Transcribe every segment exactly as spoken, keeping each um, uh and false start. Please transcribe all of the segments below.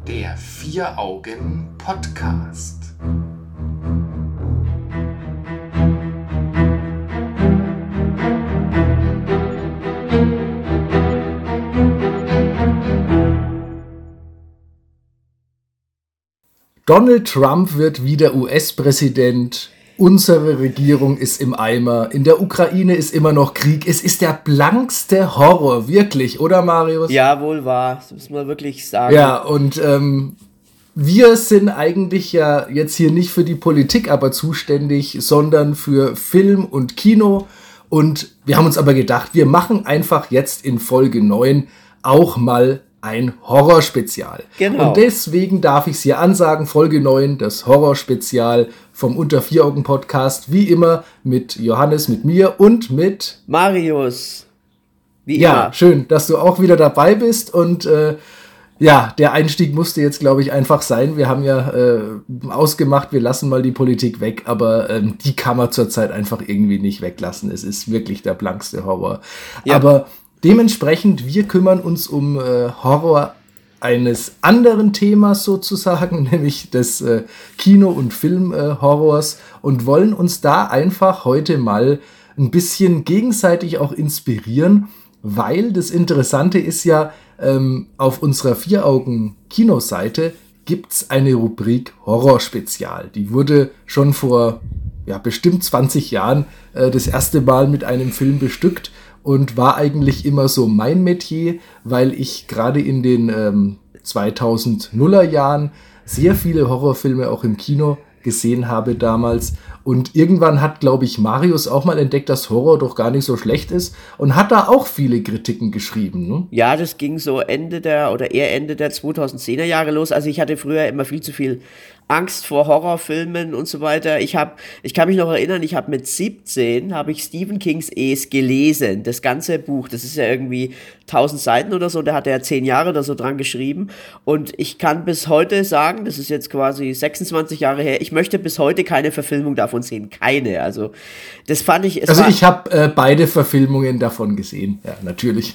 Der Vier-Augen-Podcast. Donald Trump wird wieder U S-Präsident. Unsere Regierung ist im Eimer. In der Ukraine ist immer noch Krieg. Es ist der blankste Horror, wirklich, oder Marius? Ja, wohl wahr. Das muss man wirklich sagen. Ja, und ähm, wir sind eigentlich ja jetzt hier nicht für die Politik aber zuständig, sondern für Film und Kino. Und wir haben uns aber gedacht, wir machen einfach jetzt in Folge neun auch mal ein Horrorspezial. Genau. Und deswegen darf ich es hier ansagen, Folge neun, das Horrorspezial vom Unter-Vier-Augen-Podcast, wie immer mit Johannes, mit mir und mit Marius. Wie ja, immer. Schön, dass du auch wieder dabei bist und äh, ja, der Einstieg musste jetzt, glaube ich, einfach sein. Wir haben ja äh, ausgemacht, wir lassen mal die Politik weg, aber ähm, die kann man zurzeit einfach irgendwie nicht weglassen. Es ist wirklich der blankste Horror. Ja. Aber dementsprechend, wir kümmern uns um äh, Horror eines anderen Themas sozusagen, nämlich des äh, Kino- und Film-Horrors äh, und wollen uns da einfach heute mal ein bisschen gegenseitig auch inspirieren, weil das Interessante ist ja, ähm, auf unserer Vier-Augen-Kinoseite gibt's eine Rubrik Horrorspezial. Die wurde schon vor ja, bestimmt zwanzig Jahren äh, das erste Mal mit einem Film bestückt und war eigentlich immer so mein Metier, weil ich gerade in den ähm, zweitausendeiner Jahren sehr viele Horrorfilme auch im Kino gesehen habe damals. Und irgendwann hat, glaube ich, Marius auch mal entdeckt, dass Horror doch gar nicht so schlecht ist und hat da auch viele Kritiken geschrieben. Ne? Ja, das ging so Ende der oder eher Ende der zweitausendzehner Jahre los. Also ich hatte früher immer viel zu viel Angst vor Horrorfilmen und so weiter. Ich habe, ich kann mich noch erinnern, ich habe mit siebzehn habe ich Stephen Kings Es gelesen, das ganze Buch. Das ist ja irgendwie tausend Seiten oder so. Da hat er zehn Jahre oder so dran geschrieben. Und ich kann bis heute sagen, das ist jetzt quasi sechsundzwanzig Jahre her. Ich möchte bis heute keine Verfilmung davon sehen, keine. Also das fand ich. Es also war, ich habe äh, beide Verfilmungen davon gesehen. Ja, natürlich.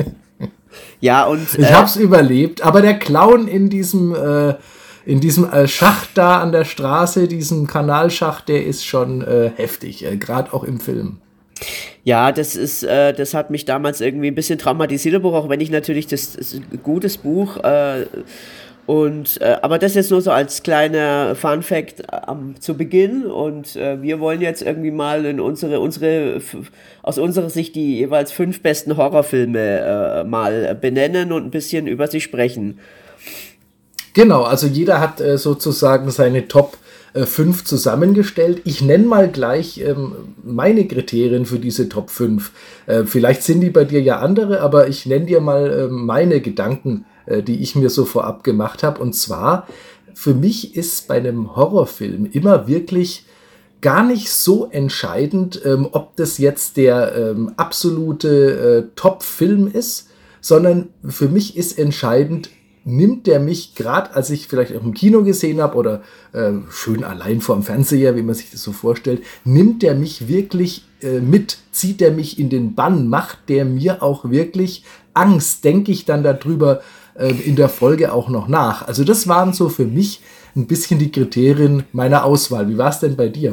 ja und ich äh, habe es überlebt. Aber der Clown in diesem äh, In diesem äh, Schacht da an der Straße, diesem Kanalschacht, der ist schon äh, heftig, äh, gerade auch im Film. Ja, das ist, äh, das hat mich damals irgendwie ein bisschen traumatisiert, auch wenn ich natürlich das, das ist ein gutes Buch äh, und äh, aber das jetzt nur so als kleiner Fun-Fact ähm, zu Beginn und äh, wir wollen jetzt irgendwie mal in unsere unsere aus unserer Sicht die jeweils fünf besten Horrorfilme äh, mal benennen und ein bisschen über sie sprechen. Genau, also jeder hat äh, sozusagen seine Top fünf zusammengestellt. Ich nenne mal gleich ähm, meine Kriterien für diese Top fünf. Äh, vielleicht sind die bei dir ja andere, aber ich nenne dir mal äh, meine Gedanken, äh, die ich mir so vorab gemacht habe. Und zwar, für mich ist bei einem Horrorfilm immer wirklich gar nicht so entscheidend, ähm, ob das jetzt der ähm, absolute äh, Top-Film ist, sondern für mich ist entscheidend, nimmt der mich, gerade als ich vielleicht auch im Kino gesehen habe oder äh, schön allein vorm Fernseher, wie man sich das so vorstellt, nimmt der mich wirklich äh, mit, zieht der mich in den Bann, macht der mir auch wirklich Angst, denke ich dann darüber äh, in der Folge auch noch nach. Also das waren so für mich ein bisschen die Kriterien meiner Auswahl. Wie war es denn bei dir?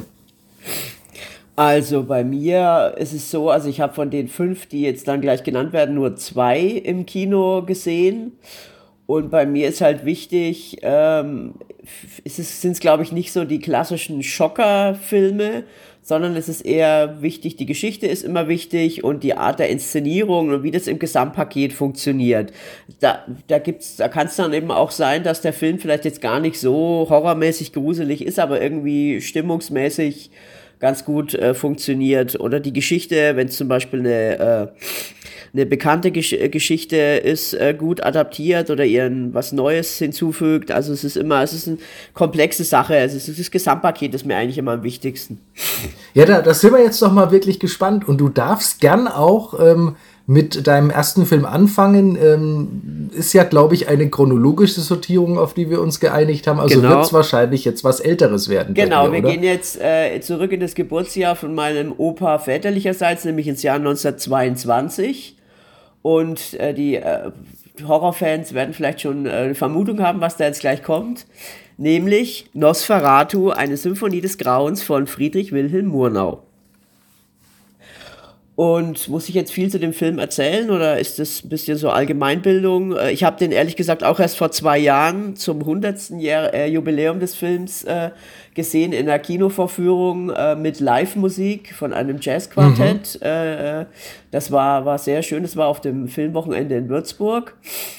Also bei mir ist es so, also ich habe von den fünf, die jetzt dann gleich genannt werden, nur zwei im Kino gesehen. Und bei mir ist halt wichtig, ähm, es ist, sind es glaube ich nicht so die klassischen Schocker-Filme, sondern es ist eher wichtig, die Geschichte ist immer wichtig und die Art der Inszenierung und wie das im Gesamtpaket funktioniert. Da, da gibt's, da kann es dann eben auch sein, dass der Film vielleicht jetzt gar nicht so horrormäßig gruselig ist, aber irgendwie stimmungsmäßig ganz gut äh, funktioniert. Oder die Geschichte, wenn es zum Beispiel eine äh, eine bekannte Gesch- Geschichte ist äh, gut adaptiert oder ihren was Neues hinzufügt. Also es ist immer, es ist eine komplexe Sache. Es ist das Gesamtpaket, ist mir eigentlich immer am wichtigsten. Ja, da, da sind wir jetzt doch mal wirklich gespannt. Und du darfst gern auch ähm, mit deinem ersten Film anfangen. Ähm, ist ja, glaube ich, eine chronologische Sortierung, auf die wir uns geeinigt haben. Also genau. Wird es wahrscheinlich jetzt was Älteres werden. Genau, dir, wir oder? gehen jetzt äh, zurück in das Geburtsjahr von meinem Opa väterlicherseits, nämlich ins Jahr neunzehnhundertzweiundzwanzig. Und äh, die, äh, Horrorfans werden vielleicht schon äh, eine Vermutung haben, was da jetzt gleich kommt. Nämlich Nosferatu, eine Symphonie des Grauens von Friedrich Wilhelm Murnau. Und muss ich jetzt viel zu dem Film erzählen oder ist das ein bisschen so Allgemeinbildung? Ich habe den ehrlich gesagt auch erst vor zwei Jahren zum hundertsten Jahr, äh, Jubiläum des Films äh, gesehen in der Kinovorführung äh, mit Live-Musik von einem Jazzquartett. Mhm. Äh, das war, war sehr schön, das war auf dem Filmwochenende in Würzburg.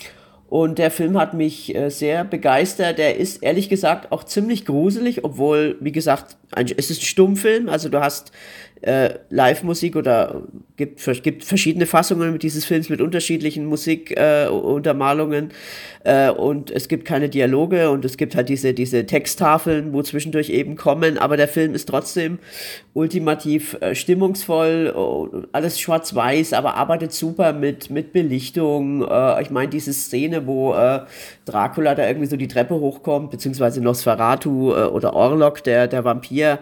Und der Film hat mich äh, sehr begeistert. Der ist ehrlich gesagt auch ziemlich gruselig, obwohl, wie gesagt, ein, es ist ein Stummfilm. Also du hast äh, Live-Musik oder gibt, gibt verschiedene Fassungen dieses Films mit unterschiedlichen Musikuntermalungen. Äh, äh, und es gibt keine Dialoge und es gibt halt diese, diese Texttafeln, wo zwischendurch eben kommen. Aber der Film ist trotzdem ultimativ äh, stimmungsvoll, äh, alles schwarz-weiß, aber arbeitet super mit, mit Belichtung. Äh, ich meine, diese Szene, wo äh, Dracula da irgendwie so die Treppe hochkommt, beziehungsweise Nosferatu äh, oder Orlok, der, der Vampir,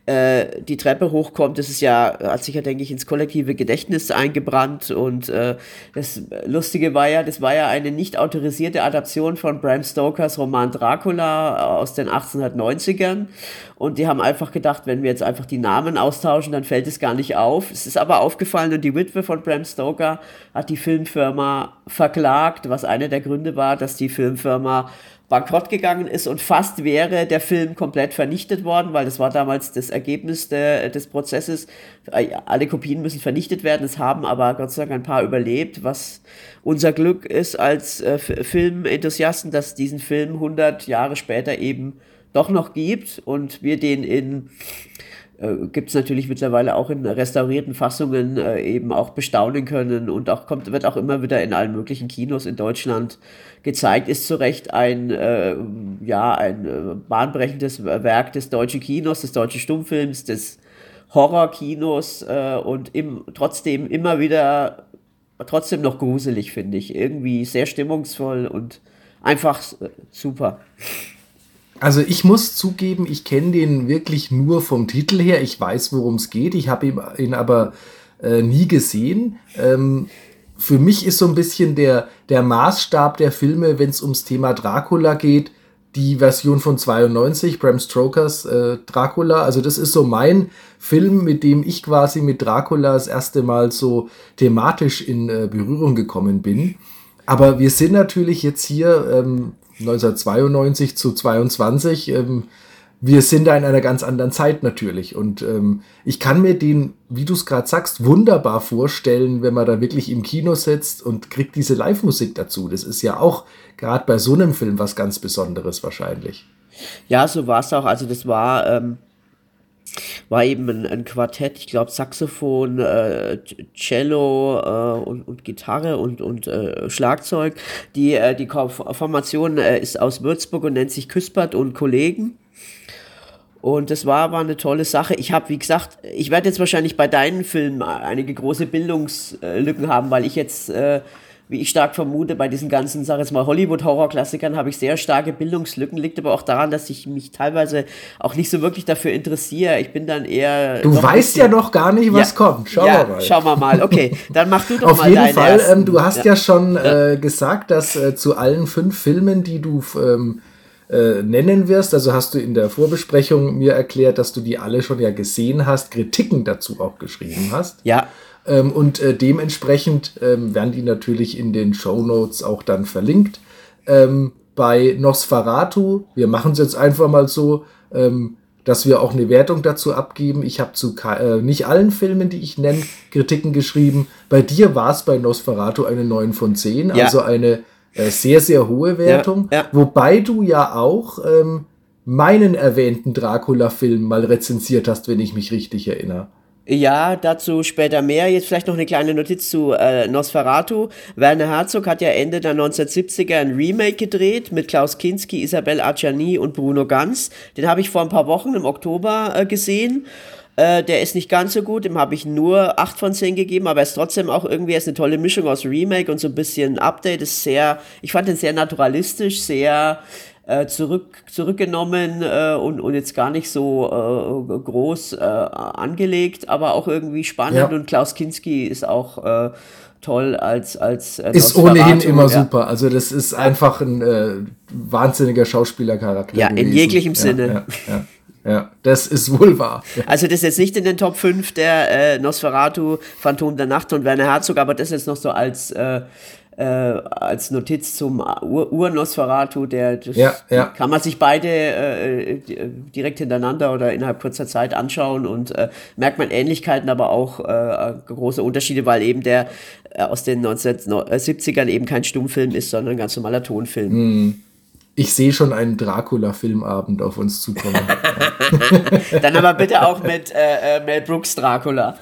äh, die Treppe hochkommt, das ist ja, hat sich ja, denke ich, ins kollektive Gedächtnis eingebrannt und äh, das Lustige war ja, das war ja eine nicht autorisierte Adaption von Bram Stokers Roman Dracula aus den achtzehnhundertneunzigern und die haben einfach gedacht, wenn wir jetzt einfach die Namen austauschen, dann fällt es gar nicht auf. Es ist aber aufgefallen und die Witwe von Bram Stoker hat die Filmfirma verklagt, was einer der Gründe war, dass die Filmfirma bankrott gegangen ist und fast wäre der Film komplett vernichtet worden, weil das war damals das Ergebnis de, des Prozesses. Alle Kopien müssen vernichtet werden, es haben aber Gott sei Dank ein paar überlebt, was unser Glück ist als äh, Filmenthusiasten, dass es diesen Film hundert Jahre später eben doch noch gibt und wir den in Äh, gibt es natürlich mittlerweile auch in restaurierten Fassungen äh, eben auch bestaunen können und auch kommt, wird auch immer wieder in allen möglichen Kinos in Deutschland gezeigt, ist zu Recht ein, äh, ja, ein äh, bahnbrechendes Werk des deutschen Kinos, des deutschen Stummfilms, des Horrorkinos äh, und im, trotzdem immer wieder, trotzdem noch gruselig, finde ich. Irgendwie sehr stimmungsvoll und einfach äh, super. Also ich muss zugeben, ich kenne den wirklich nur vom Titel her. Ich weiß, worum es geht. Ich habe ihn, ihn aber äh, nie gesehen. Ähm, für mich ist so ein bisschen der, der Maßstab der Filme, wenn es ums Thema Dracula geht, die Version von zweiundneunzig, Bram Stokers äh, Dracula. Also das ist so mein Film, mit dem ich quasi mit Dracula das erste Mal so thematisch in äh, Berührung gekommen bin. Aber wir sind natürlich jetzt hier ähm, neunzehnhundertzweiundneunzig zu zweiundzwanzig. Ähm, wir sind da in einer ganz anderen Zeit natürlich. Und ähm, ich kann mir den, wie du es gerade sagst, wunderbar vorstellen, wenn man da wirklich im Kino sitzt und kriegt diese Live-Musik dazu. Das ist ja auch gerade bei so einem Film was ganz Besonderes wahrscheinlich. Ja, so war es auch. Also das war... Ähm war eben ein, ein Quartett, ich glaube Saxophon, äh, Cello äh, und, und Gitarre und, und äh, Schlagzeug. Die, äh, die Formation äh, ist aus Würzburg und nennt sich Küspert und Kollegen. Und das war, war eine tolle Sache. Ich habe, wie gesagt, ich werde jetzt wahrscheinlich bei deinen Filmen einige große Bildungslücken haben, weil ich jetzt... Äh, wie ich stark vermute, bei diesen ganzen, sag jetzt mal, Hollywood-Horror-Klassikern habe ich sehr starke Bildungslücken, liegt aber auch daran, dass ich mich teilweise auch nicht so wirklich dafür interessiere. Ich bin dann eher... Du weißt ja noch gar nicht, was ja, kommt. Schauen ja, wir mal. Schauen wir mal. Okay, dann mach du doch Auf mal jeden deinen Fall, ersten. Ähm, du hast ja, ja schon ja. Äh, gesagt, dass äh, zu allen fünf Filmen, die du ähm, äh, nennen wirst, also hast du in der Vorbesprechung mir erklärt, dass du die alle schon ja gesehen hast, Kritiken dazu auch geschrieben hast. Ja. Ähm, und äh, dementsprechend ähm, werden die natürlich in den Shownotes auch dann verlinkt. Ähm, bei Nosferatu, wir machen es jetzt einfach mal so, ähm, dass wir auch eine Wertung dazu abgeben. Ich habe zu äh, nicht allen Filmen, die ich nenne, Kritiken geschrieben. Bei dir war es bei Nosferatu eine neun von zehn, ja. Also eine äh, sehr, sehr hohe Wertung. Ja, ja. Wobei du ja auch ähm, meinen erwähnten Dracula-Film mal rezensiert hast, wenn ich mich richtig erinnere. Ja, dazu später mehr. Jetzt vielleicht noch eine kleine Notiz zu äh, Nosferatu. Werner Herzog hat ja Ende der neunzehnhundertsiebziger ein Remake gedreht mit Klaus Kinski, Isabelle Adjani und Bruno Ganz. Den habe ich vor ein paar Wochen im Oktober äh, gesehen. Äh, der ist nicht ganz so gut, dem habe ich nur acht von zehn gegeben, aber er ist trotzdem auch irgendwie, er ist eine tolle Mischung aus Remake und so ein bisschen Update. Ist sehr, ich fand den sehr naturalistisch, sehr Äh, zurück, zurückgenommen äh, und, und jetzt gar nicht so äh, groß äh, angelegt, aber auch irgendwie spannend. Ja. Und Klaus Kinski ist auch äh, toll als, als äh, ist ohnehin immer ja. super. Also das ist ja. einfach ein äh, wahnsinniger Schauspielercharakter Ja, gewesen. In jeglichem ja, Sinne. Ja, ja, ja, das ist wohl wahr. Ja. Also das ist jetzt nicht in den Top fünf der äh, Nosferatu, Phantom der Nacht und Werner Herzog, aber das jetzt noch so als äh, äh, als Notiz zum Ur- Ur-Nosferatu, der das, ja, ja. kann man sich beide äh, direkt hintereinander oder innerhalb kurzer Zeit anschauen und äh, merkt man Ähnlichkeiten, aber auch äh, große Unterschiede, weil eben der äh, aus den neunzehnhundertsiebzigern eben kein Stummfilm ist, sondern ein ganz normaler Tonfilm. Hm. Ich sehe schon einen Dracula-Filmabend auf uns zukommen. Dann aber bitte auch mit äh, Mel Brooks Dracula.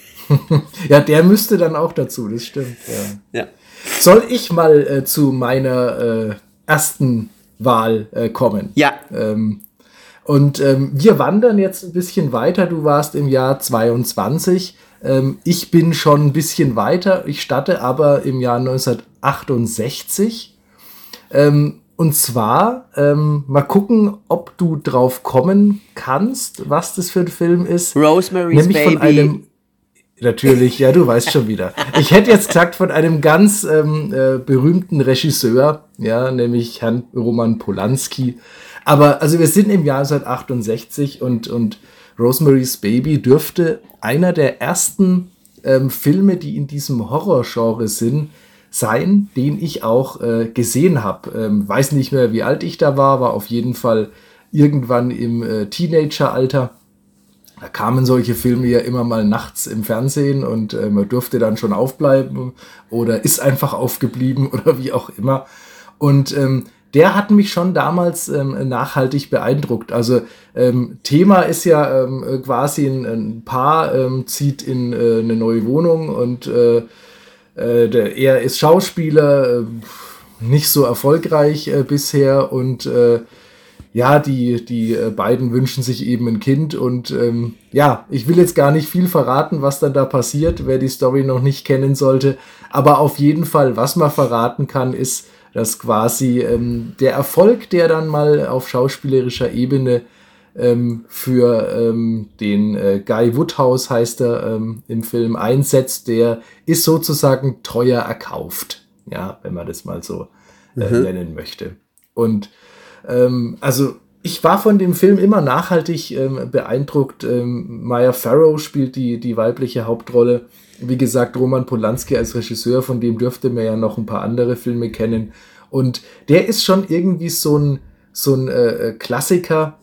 Ja, der müsste dann auch dazu, das stimmt. Ja. Ja. Soll ich mal äh, zu meiner äh, ersten Wahl äh, kommen? Ja. Ähm, und ähm, wir wandern jetzt ein bisschen weiter. Du warst im Jahr zweiundzwanzig. Ähm, ich bin schon ein bisschen weiter. Ich starte aber im Jahr neunzehnhundertachtundsechzig. Ähm, und zwar, ähm, mal gucken, ob du drauf kommen kannst, was das für ein Film ist. Rosemary's Nämlich Baby. Von einem Natürlich, ja, du weißt schon wieder. Ich hätte jetzt gesagt von einem ganz ähm, äh, berühmten Regisseur, ja, nämlich Herrn Roman Polanski. Aber also wir sind im Jahr neunzehnhundertachtundsechzig und, und Rosemary's Baby dürfte einer der ersten ähm, Filme, die in diesem Horrorgenre sind, sein, den ich auch äh, gesehen habe. Ähm, weiß nicht mehr, wie alt ich da war, war auf jeden Fall irgendwann im äh, Teenageralter. Da kamen solche Filme ja immer mal nachts im Fernsehen und äh, man durfte dann schon aufbleiben oder ist einfach aufgeblieben oder wie auch immer. Und ähm, der hat mich schon damals ähm, nachhaltig beeindruckt. Also ähm, Thema ist ja ähm, quasi ein, ein Paar ähm, zieht in äh, eine neue Wohnung und äh, äh, der, er ist Schauspieler, äh, nicht so erfolgreich äh, bisher und äh, ja, die, die äh, beiden wünschen sich eben ein Kind und ähm, ja, ich will jetzt gar nicht viel verraten, was dann da passiert, wer die Story noch nicht kennen sollte, aber auf jeden Fall, was man verraten kann, ist, dass quasi ähm, der Erfolg, der dann mal auf schauspielerischer Ebene ähm, für ähm, den äh, Guy Woodhouse, heißt er, ähm, im Film einsetzt, der ist sozusagen teuer erkauft, ja, wenn man das mal so äh, mhm. nennen möchte. Und Ähm, also ich war von dem Film immer nachhaltig ähm, beeindruckt. Ähm, Maya Farrow spielt die, die weibliche Hauptrolle. Wie gesagt, Roman Polanski als Regisseur, von dem dürfte man ja noch ein paar andere Filme kennen. Und der ist schon irgendwie so ein, so ein äh, Klassiker,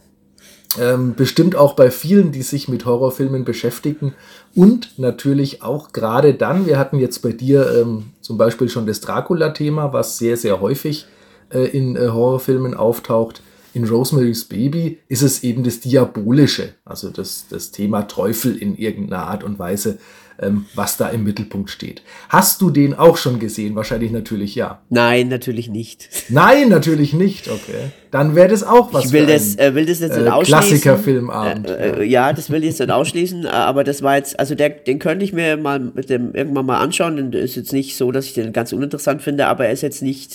ähm, bestimmt auch bei vielen, die sich mit Horrorfilmen beschäftigen. Und natürlich auch gerade dann, wir hatten jetzt bei dir ähm, zum Beispiel schon das Dracula-Thema, was sehr, sehr häufig in äh, Horrorfilmen auftaucht. In Rosemary's Baby ist es eben das Diabolische, also das, das Thema Teufel in irgendeiner Art und Weise, ähm, was da im Mittelpunkt steht. Hast du den auch schon gesehen? Wahrscheinlich natürlich ja. Nein, natürlich nicht. Nein, natürlich nicht, okay. Dann wäre das auch was ich will für das, ein äh, will das jetzt äh, nicht ausschließen. Klassikerfilmabend. Äh, äh, ja, das will ich jetzt nicht ausschließen, aber das war jetzt, also der, den könnte ich mir mal mit dem irgendwann mal anschauen, denn ist jetzt nicht so, dass ich den ganz uninteressant finde, aber er ist jetzt nicht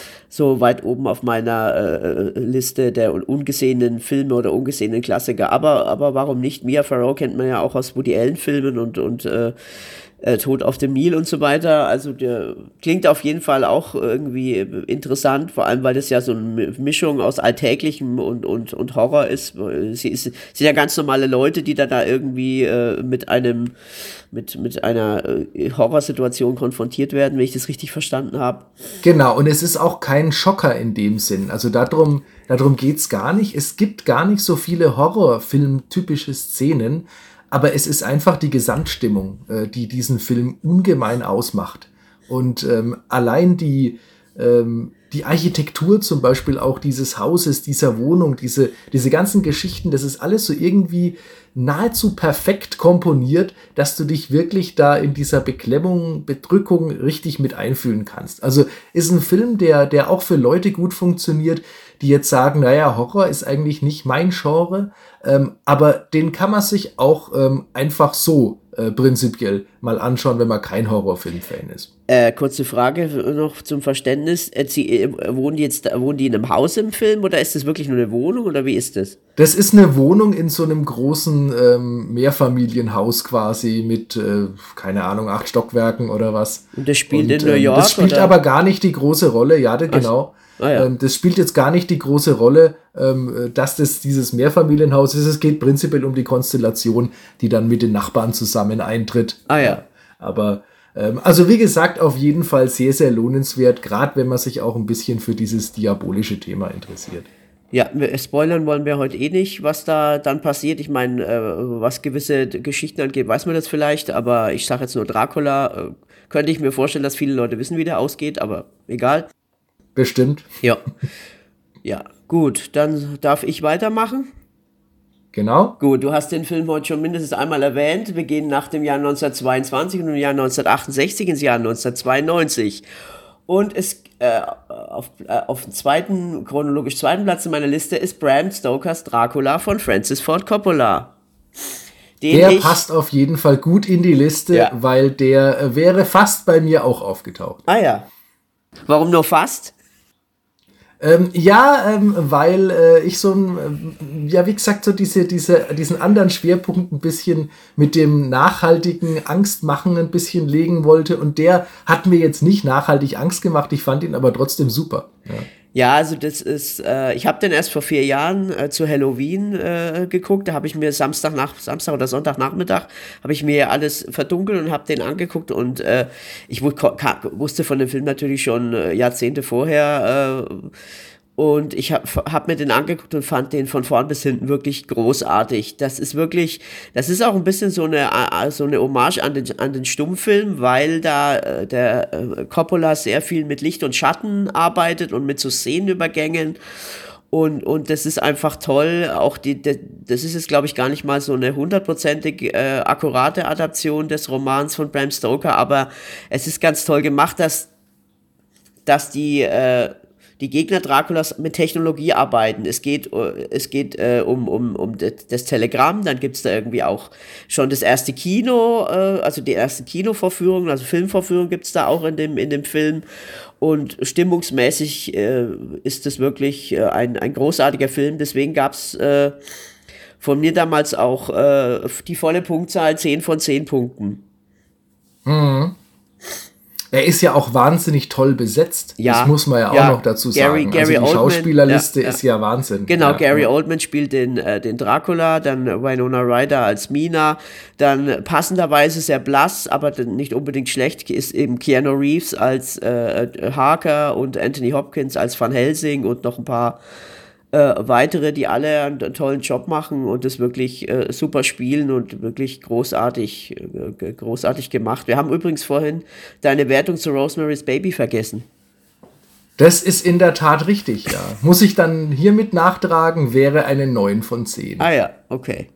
so weit oben auf meiner äh, Liste der ungesehenen Filme oder ungesehenen Klassiker. Aber, aber warum nicht? Mia Farrow kennt man ja auch aus Woody Allen-Filmen und, und äh, äh, Tod auf dem Nil und so weiter. Also der klingt auf jeden Fall auch irgendwie interessant, vor allem weil das ja so eine Mischung aus Alltäglichem und, und, und Horror ist. Sie ist, sind ja ganz normale Leute, die da, da irgendwie äh, mit einem mit, mit einer äh, Horrorsituation konfrontiert werden, wenn ich das richtig verstanden habe. Genau, und es ist auch kein Schocker in dem Sinn. Also darum, darum geht's gar nicht. Es gibt gar nicht so viele Horrorfilm-typische Szenen, aber es ist einfach die Gesamtstimmung, äh, die diesen Film ungemein ausmacht. Und ähm, allein die, ähm, die Architektur zum Beispiel auch dieses Hauses, dieser Wohnung, diese, diese ganzen Geschichten, das ist alles so irgendwie nahezu perfekt komponiert, dass du dich wirklich da in dieser Beklemmung, Bedrückung richtig mit einfühlen kannst. Also ist ein Film, der, der auch für Leute gut funktioniert, die jetzt sagen, naja, Horror ist eigentlich nicht mein Genre, ähm, aber den kann man sich auch ähm, einfach so äh, prinzipiell mal anschauen, wenn man kein Horrorfilm-Fan ist. Äh, kurze Frage noch zum Verständnis. Äh, sie, äh, wohnen, die jetzt, wohnen die in einem Haus im Film oder ist das wirklich nur eine Wohnung oder wie ist das? Das ist eine Wohnung in so einem großen ähm, Mehrfamilienhaus quasi mit, äh, keine Ahnung, acht Stockwerken oder was. Und das spielt Und, in New York? Ähm, das spielt oder? aber gar nicht die große Rolle, ja, das, genau. Ah, ja. Ähm, das spielt jetzt gar nicht die große Rolle, ähm, dass das dieses Mehrfamilienhaus ist. Es geht prinzipiell um die Konstellation, die dann mit den Nachbarn zusammen eintritt. Ah ja. Aber ähm, also wie gesagt, auf jeden Fall sehr, sehr lohnenswert, gerade wenn man sich auch ein bisschen für dieses diabolische Thema interessiert. Ja, wir- spoilern wollen wir heute eh nicht, was da dann passiert. Ich meine, äh, was gewisse d- Geschichten angeht, weiß man das vielleicht, aber ich sage jetzt nur Dracula. Äh, könnte ich mir vorstellen, dass viele Leute wissen, wie der ausgeht, aber egal. Bestimmt. Ja. Ja, gut, dann darf ich weitermachen. Genau. Gut, du hast den Film heute schon mindestens einmal erwähnt. Wir gehen nach dem Jahr neunzehnhundertzweiundzwanzig und im Jahr neunzehnhundertachtundsechzig ins Jahr neunzehnhundertzweiundneunzig. Und es äh, auf, äh, auf dem zweiten, chronologisch zweiten Platz in meiner Liste ist Bram Stokers Dracula von Francis Ford Coppola. Den Der ich, passt auf jeden Fall gut in die Liste, Ja. weil der äh, wäre fast bei mir auch aufgetaucht. Ah ja. Warum nur fast? Ähm, ja, ähm, weil äh, ich so ein, ähm, ja wie gesagt, so diese, diese, diesen anderen Schwerpunkt ein bisschen mit dem nachhaltigen Angstmachen ein bisschen legen wollte und der hat mir jetzt nicht nachhaltig Angst gemacht, ich fand ihn aber trotzdem super. Ja. Ja, also das ist, äh, ich habe den erst vor vier Jahren äh, zu Halloween äh, geguckt. Da habe ich mir Samstag nach Samstag oder Sonntagnachmittag habe ich mir alles verdunkelt und habe den angeguckt und äh, ich wu- ko- ka- wusste von dem Film natürlich schon äh, Jahrzehnte vorher. Äh, und ich habe hab mir den angeguckt und fand den von vorn bis hinten wirklich großartig. Das ist wirklich, das ist auch ein bisschen so eine, äh, so eine Hommage an den, an den Stummfilm, weil da äh, der äh, Coppola sehr viel mit Licht und Schatten arbeitet und mit so Szenenübergängen. Und, und das ist einfach toll. Auch die, de, das ist jetzt, glaube ich, gar nicht mal so eine hundertprozentig äh, akkurate Adaption des Romans von Bram Stoker, aber es ist ganz toll gemacht, dass, dass die, äh, die Gegner Draculas mit Technologie arbeiten. Es geht, äh, es geht äh, um, um, um das das Telegramm, dann gibt's da irgendwie auch schon das erste Kino, äh, also die ersten Kinovorführungen, also Filmvorführungen gibt's da auch in dem, in dem Film. Und stimmungsmäßig äh, ist es wirklich äh, ein, ein großartiger Film. Deswegen gab's äh, von mir damals auch äh, die volle Punktzahl zehn von zehn Punkten. Er ist ja auch wahnsinnig toll besetzt. Ja, Das muss man ja, ja. auch noch dazu Gary- sagen. Gary also die Oldman, Schauspielerliste ja, ja. ist ja Wahnsinn. Genau, ja, Gary ja. Oldman spielt den, äh, den Dracula, dann Winona Ryder als Mina, dann passenderweise sehr blass, aber dann nicht unbedingt schlecht, ist eben Keanu Reeves als äh, Harker und Anthony Hopkins als Van Helsing und noch ein paar äh, weitere, die alle einen, einen tollen Job machen und das wirklich äh, super spielen und wirklich großartig, äh, g- großartig gemacht. Wir haben übrigens vorhin deine Wertung zu Rosemary's Baby vergessen. Das ist in der Tat richtig, ja. Muss ich dann hiermit nachtragen, wäre eine neun von zehn. Ah ja, okay.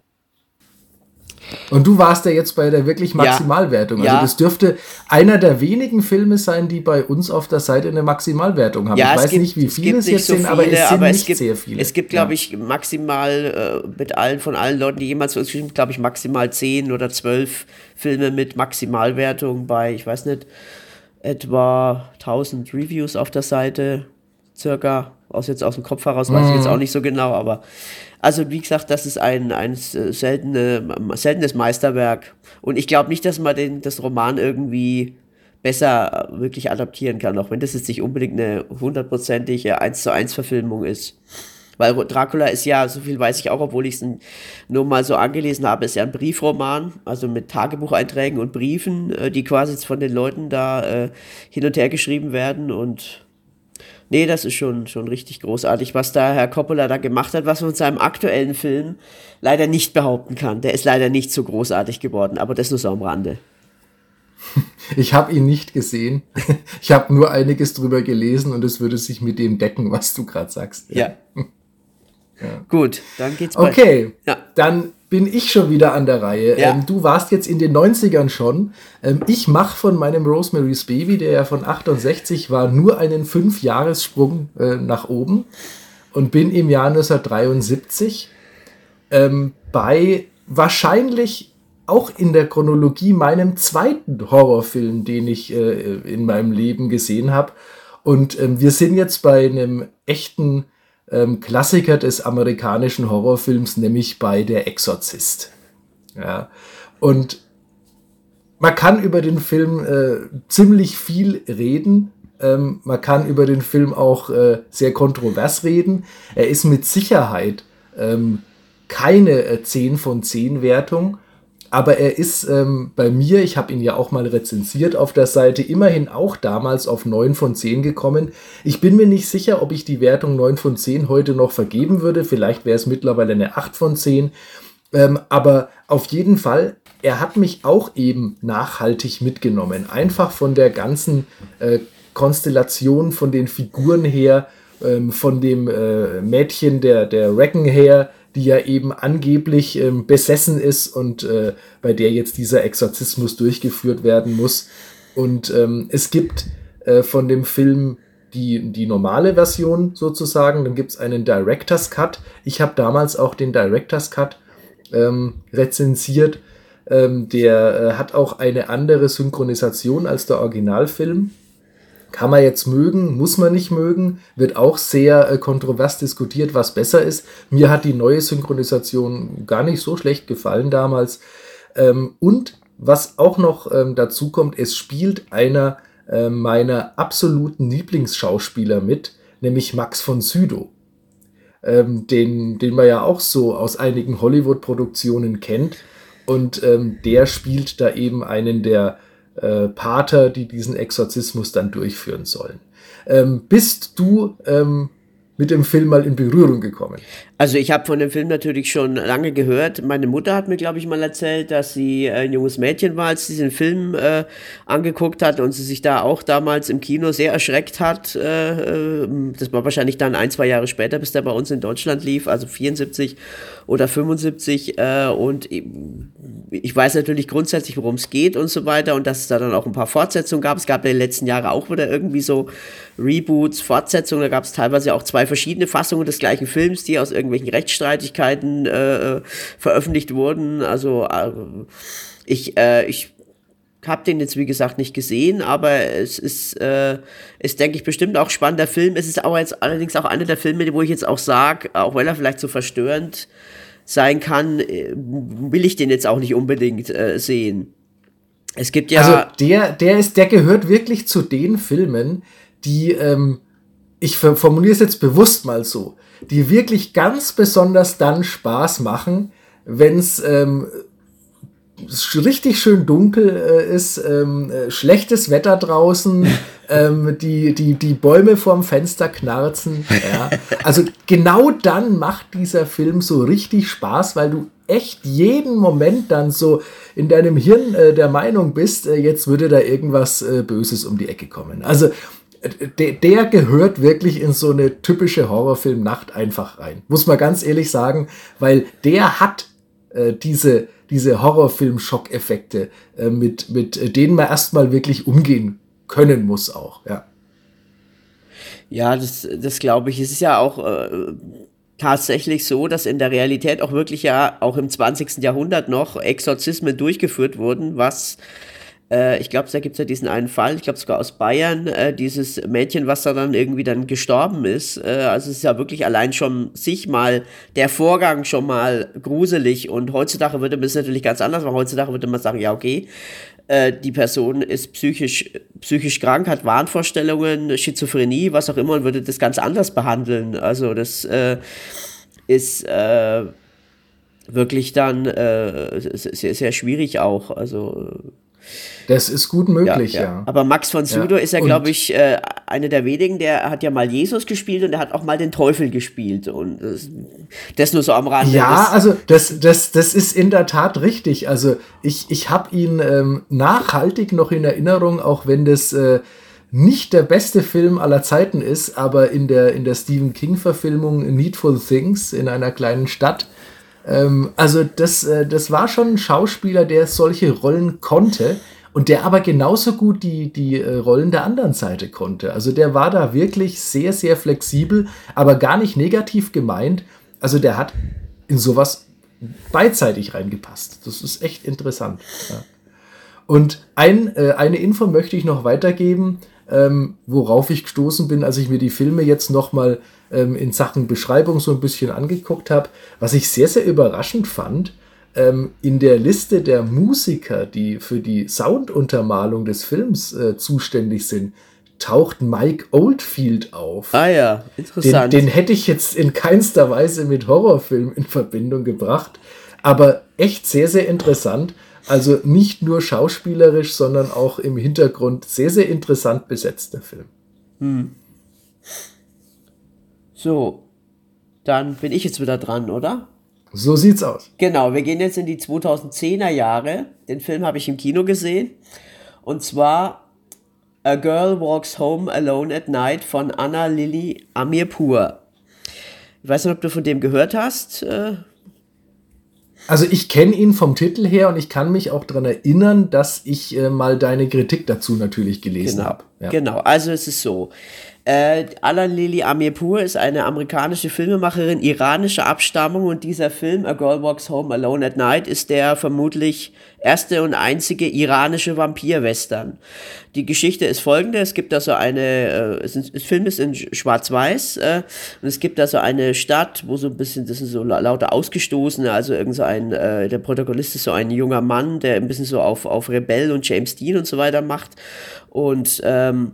Und du warst ja jetzt bei der wirklich Maximalwertung. Ja. Also das dürfte einer der wenigen Filme sein, die bei uns auf der Seite eine Maximalwertung haben. Ja, ich es weiß gibt, nicht, wie es viele gibt es nicht jetzt so sind, viele, aber es sind aber nicht es gibt, sehr viele. es gibt, glaube Ja. ich, maximal äh, mit allen, von allen Leuten, die jemals so geschrieben, glaube ich, maximal zehn oder zwölf Filme mit Maximalwertung bei, ich weiß nicht, etwa tausend Reviews auf der Seite, circa, aus jetzt aus dem Kopf heraus, weiß ich jetzt auch nicht so genau, aber also wie gesagt, das ist ein, ein seltene, seltenes Meisterwerk und ich glaube nicht, dass man den, das Roman irgendwie besser wirklich adaptieren kann, auch wenn das jetzt nicht unbedingt eine hundertprozentige eins zu eins Verfilmung ist. Weil Dracula ist ja, so viel weiß ich auch, obwohl ich es nur mal so angelesen habe, ist ja ein Briefroman, also mit Tagebucheinträgen und Briefen, äh, die quasi jetzt von den Leuten da äh, hin und her geschrieben werden und nee, das ist schon, schon richtig großartig, was da Herr Coppola da gemacht hat, was man von seinem aktuellen Film leider nicht behaupten kann. Der ist leider nicht so großartig geworden, aber das nur so am Rande. Ich habe ihn nicht gesehen. Ich habe nur einiges drüber gelesen und es würde sich mit dem decken, was du gerade sagst. Ja. Ja. Gut, dann geht's bei. Okay, Ja. dann bin ich schon wieder an der Reihe. Ja. Ähm, du warst jetzt in den neunzigern schon. Ähm, ich mache von meinem Rosemary's Baby, der ja von achtundsechzig war, nur einen Fünf-Jahressprung äh, nach oben und bin im Jahr neunzehnhundertdreiundsiebzig ähm, bei wahrscheinlich auch in der Chronologie meinem zweiten Horrorfilm, den ich äh, in meinem Leben gesehen habe. Und ähm, wir sind jetzt bei einem echten ähm, Klassiker des amerikanischen Horrorfilms, nämlich bei Der Exorzist. Ja. Und man kann über den Film äh, ziemlich viel reden. Ähm, man kann über den Film auch äh, sehr kontrovers reden. Er ist mit Sicherheit ähm, keine äh, zehn von zehn Wertung. Aber er ist ähm, bei mir, ich habe ihn ja auch mal rezensiert auf der Seite, immerhin auch damals auf neun von zehn gekommen. Ich bin mir nicht sicher, ob ich die Wertung neun von zehn heute noch vergeben würde. Vielleicht wäre es mittlerweile eine acht von zehn. Ähm, aber auf jeden Fall, er hat mich auch eben nachhaltig mitgenommen. Einfach von der ganzen äh, Konstellation, von den Figuren her, ähm, von dem äh, Mädchen, der, der Recken her, die ja eben angeblich ähm, besessen ist und äh, bei der jetzt dieser Exorzismus durchgeführt werden muss. Und ähm, es gibt äh, von dem Film die, die normale Version sozusagen, dann gibt es einen Director's Cut. Ich habe damals auch den Director's Cut ähm, rezensiert. Ähm, der äh, hat auch eine andere Synchronisation als der Originalfilm. Kann man jetzt mögen, muss man nicht mögen, wird auch sehr äh, kontrovers diskutiert, was besser ist. Mir hat die neue Synchronisation gar nicht so schlecht gefallen damals. Ähm, und was auch noch ähm, dazu kommt, es spielt einer äh, meiner absoluten Lieblingsschauspieler mit, nämlich Max von Sydow, ähm, den, den man ja auch so aus einigen Hollywood-Produktionen kennt. Und ähm, der spielt da eben einen der Äh, Pater, die diesen Exorzismus dann durchführen sollen. Ähm, bist du ähm, mit dem Film mal in Berührung gekommen? Also ich habe von dem Film natürlich schon lange gehört. Meine Mutter hat mir, glaube ich, mal erzählt, dass sie ein junges Mädchen war, als sie diesen Film äh, angeguckt hat und sie sich da auch damals im Kino sehr erschreckt hat. Äh, das war wahrscheinlich dann ein, zwei Jahre später, bis der bei uns in Deutschland lief, also vierundsiebzig oder fünfundsiebzig. Äh, und ich weiß natürlich grundsätzlich, worum es geht und so weiter und dass es da dann auch ein paar Fortsetzungen gab. Es gab in den letzten Jahren auch wieder irgendwie so Reboots, Fortsetzungen. Da gab es teilweise auch zwei verschiedene Fassungen des gleichen Films, die aus irgendwelchen Rechtsstreitigkeiten äh, veröffentlicht wurden. Also äh, ich, äh, ich habe den jetzt, wie gesagt, nicht gesehen, aber es ist, äh, ist, denke ich, bestimmt auch spannender Film. Es ist aber jetzt allerdings auch einer der Filme, wo ich jetzt auch sage, auch weil er vielleicht so verstörend sein kann, will ich den jetzt auch nicht unbedingt äh, sehen. Es gibt ja... Also der, der ist, der gehört wirklich zu den Filmen, die, ähm, ich formuliere es jetzt bewusst mal so, die wirklich ganz besonders dann Spaß machen, wenn es ähm, richtig schön dunkel äh, ist, ähm, äh, schlechtes Wetter draußen, ähm, die, die, die Bäume vorm Fenster knarzen. Ja. Also genau dann macht dieser Film so richtig Spaß, weil du echt jeden Moment dann so in deinem Hirn äh, der Meinung bist, äh, jetzt würde da irgendwas äh, Böses um die Ecke kommen. Also Der, der gehört wirklich in so eine typische Horrorfilm-Nacht einfach rein. Muss man ganz ehrlich sagen, weil der hat äh, diese, diese Horrorfilm-Schockeffekte, äh, mit, mit denen man erstmal wirklich umgehen können muss auch, ja. Ja, das, das glaube ich. Es ist ja auch äh, tatsächlich so, dass in der Realität auch wirklich ja auch im zwanzigsten Jahrhundert noch Exorzismen durchgeführt wurden, was ich glaube, da gibt es ja diesen einen Fall, ich glaube sogar aus Bayern, äh, dieses Mädchen, was da dann irgendwie dann gestorben ist. Äh, also es ist ja wirklich allein schon sich mal, der Vorgang schon mal gruselig. Und heutzutage würde man es natürlich ganz anders machen. Heutzutage würde man sagen, ja okay, äh, die Person ist psychisch, psychisch krank, hat Wahnvorstellungen, Schizophrenie, was auch immer, und würde das ganz anders behandeln. Also das äh, ist... Äh, wirklich dann äh, sehr, sehr schwierig auch, also das ist gut möglich, ja. ja. ja. Aber Max von Sydow ja. ist ja, glaube ich, äh, einer der wenigen, der hat ja mal Jesus gespielt und der hat auch mal den Teufel gespielt. Und das, das nur so am Rande. Ja, also das, das, das ist in der Tat richtig. Also ich, ich habe ihn ähm, nachhaltig noch in Erinnerung, auch wenn das äh, nicht der beste Film aller Zeiten ist, aber in der, in der Stephen King-Verfilmung Needful Things in einer kleinen Stadt. Ähm, also das, äh, das war schon ein Schauspieler, der solche Rollen konnte und der aber genauso gut die, die äh, Rollen der anderen Seite konnte. Also der war da wirklich sehr, sehr flexibel, aber gar nicht negativ gemeint. Also der hat in sowas beidseitig reingepasst. Das ist echt interessant. Ja. Und ein, äh, eine Info möchte ich noch weitergeben, ähm, worauf ich gestoßen bin, als ich mir die Filme jetzt nochmal ähm, in Sachen Beschreibung so ein bisschen angeguckt habe. Was ich sehr, sehr überraschend fand, ähm, in der Liste der Musiker, die für die Sounduntermalung des Films äh, zuständig sind, taucht Mike Oldfield auf. Ah ja, interessant. Den, den hätte ich jetzt in keinster Weise mit Horrorfilm in Verbindung gebracht, aber echt sehr, sehr interessant. Also nicht nur schauspielerisch, sondern auch im Hintergrund sehr, sehr interessant besetzter Film. Hm. So, dann bin ich jetzt wieder dran, oder? So sieht's aus. Genau, wir gehen jetzt in die zweitausendzehner Jahre. Den Film habe ich im Kino gesehen. Und zwar A Girl Walks Home Alone at Night von Anna Lily Amirpour. Ich weiß nicht, ob du von dem gehört hast. Also ich kenne ihn vom Titel her und ich kann mich auch daran erinnern, dass ich äh, mal deine Kritik dazu natürlich gelesen Genau, habe. Ja. genau, also es ist so. Äh, Anna Lily Amirpour ist eine amerikanische Filmemacherin iranischer Abstammung und dieser Film A Girl Walks Home Alone at Night ist der vermutlich erste und einzige iranische Vampir-Western. Die Geschichte ist folgende: Es gibt da so eine, äh, es ist, das Film ist in Schwarz-Weiß äh, und es gibt da so eine Stadt, wo so ein bisschen, das sind so lauter Ausgestoßene, also irgend so ein, äh, der Protagonist ist so ein junger Mann, der ein bisschen so auf, auf Rebell und James Dean und so weiter macht und ähm,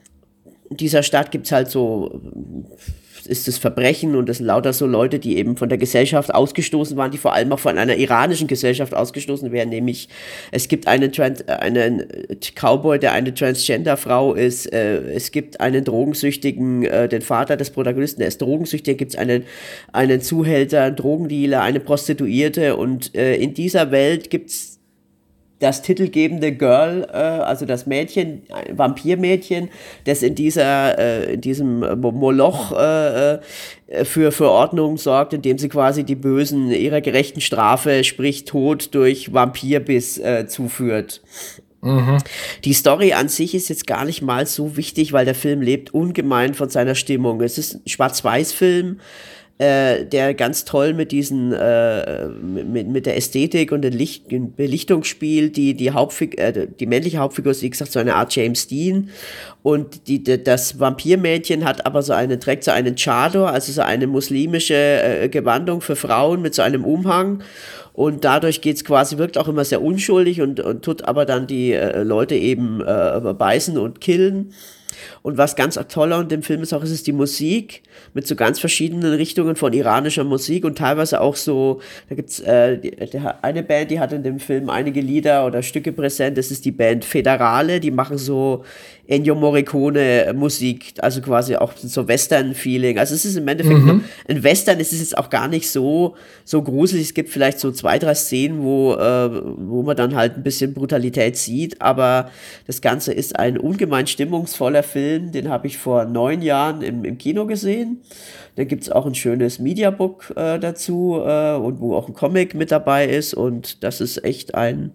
in dieser Stadt gibt's halt so, ist das Verbrechen und das sind lauter so Leute, die eben von der Gesellschaft ausgestoßen waren, die vor allem auch von einer iranischen Gesellschaft ausgestoßen werden, nämlich es gibt einen, Trans- einen Cowboy, der eine Transgender-Frau ist, äh, es gibt einen Drogensüchtigen, äh, den Vater des Protagonisten, der ist drogensüchtig, gibt es einen, einen Zuhälter, einen Drogendealer, eine Prostituierte und äh, in dieser Welt gibt's das titelgebende Girl, äh, also das Mädchen, ein Vampirmädchen, das in dieser, äh, in diesem Moloch äh, für, für Ordnung sorgt, indem sie quasi die Bösen ihrer gerechten Strafe, sprich Tod durch Vampirbiss äh, zuführt. Mhm. Die Story an sich ist jetzt gar nicht mal so wichtig, weil der Film lebt ungemein von seiner Stimmung. Es ist ein Schwarz-Weiß-Film, Äh, der ganz toll mit diesen äh, mit, mit der Ästhetik und der Licht, Belichtung spielt. Die die Hauptfig äh, die männliche Hauptfigur ist wie gesagt so eine Art James Dean und die, die das Vampirmädchen hat aber so eine trägt so einen Chador, also so eine muslimische äh, Gewandung für Frauen mit so einem Umhang. Und dadurch geht's quasi, wirkt auch immer sehr unschuldig und, und tut aber dann die äh, Leute eben äh, beißen und killen. Und was ganz toll an dem Film ist auch, ist es die Musik mit so ganz verschiedenen Richtungen von iranischer Musik und teilweise auch so, da gibt's äh, die, die, eine Band, die hat in dem Film einige Lieder oder Stücke präsent, das ist die Band Federale, die machen so Ennio Morricone Musik, also quasi auch so Western-Feeling. Also es ist im Endeffekt mhm. noch, ein Western, es ist jetzt auch gar nicht so, so gruselig, es gibt vielleicht so zwei, drei Szenen, wo, äh, wo man dann halt ein bisschen Brutalität sieht, aber das Ganze ist ein ungemein stimmungsvoller Film, den habe ich vor neun Jahren im, im Kino gesehen. Da gibt es auch ein schönes Mediabook äh, dazu äh, und wo auch ein Comic mit dabei ist und das ist echt ein...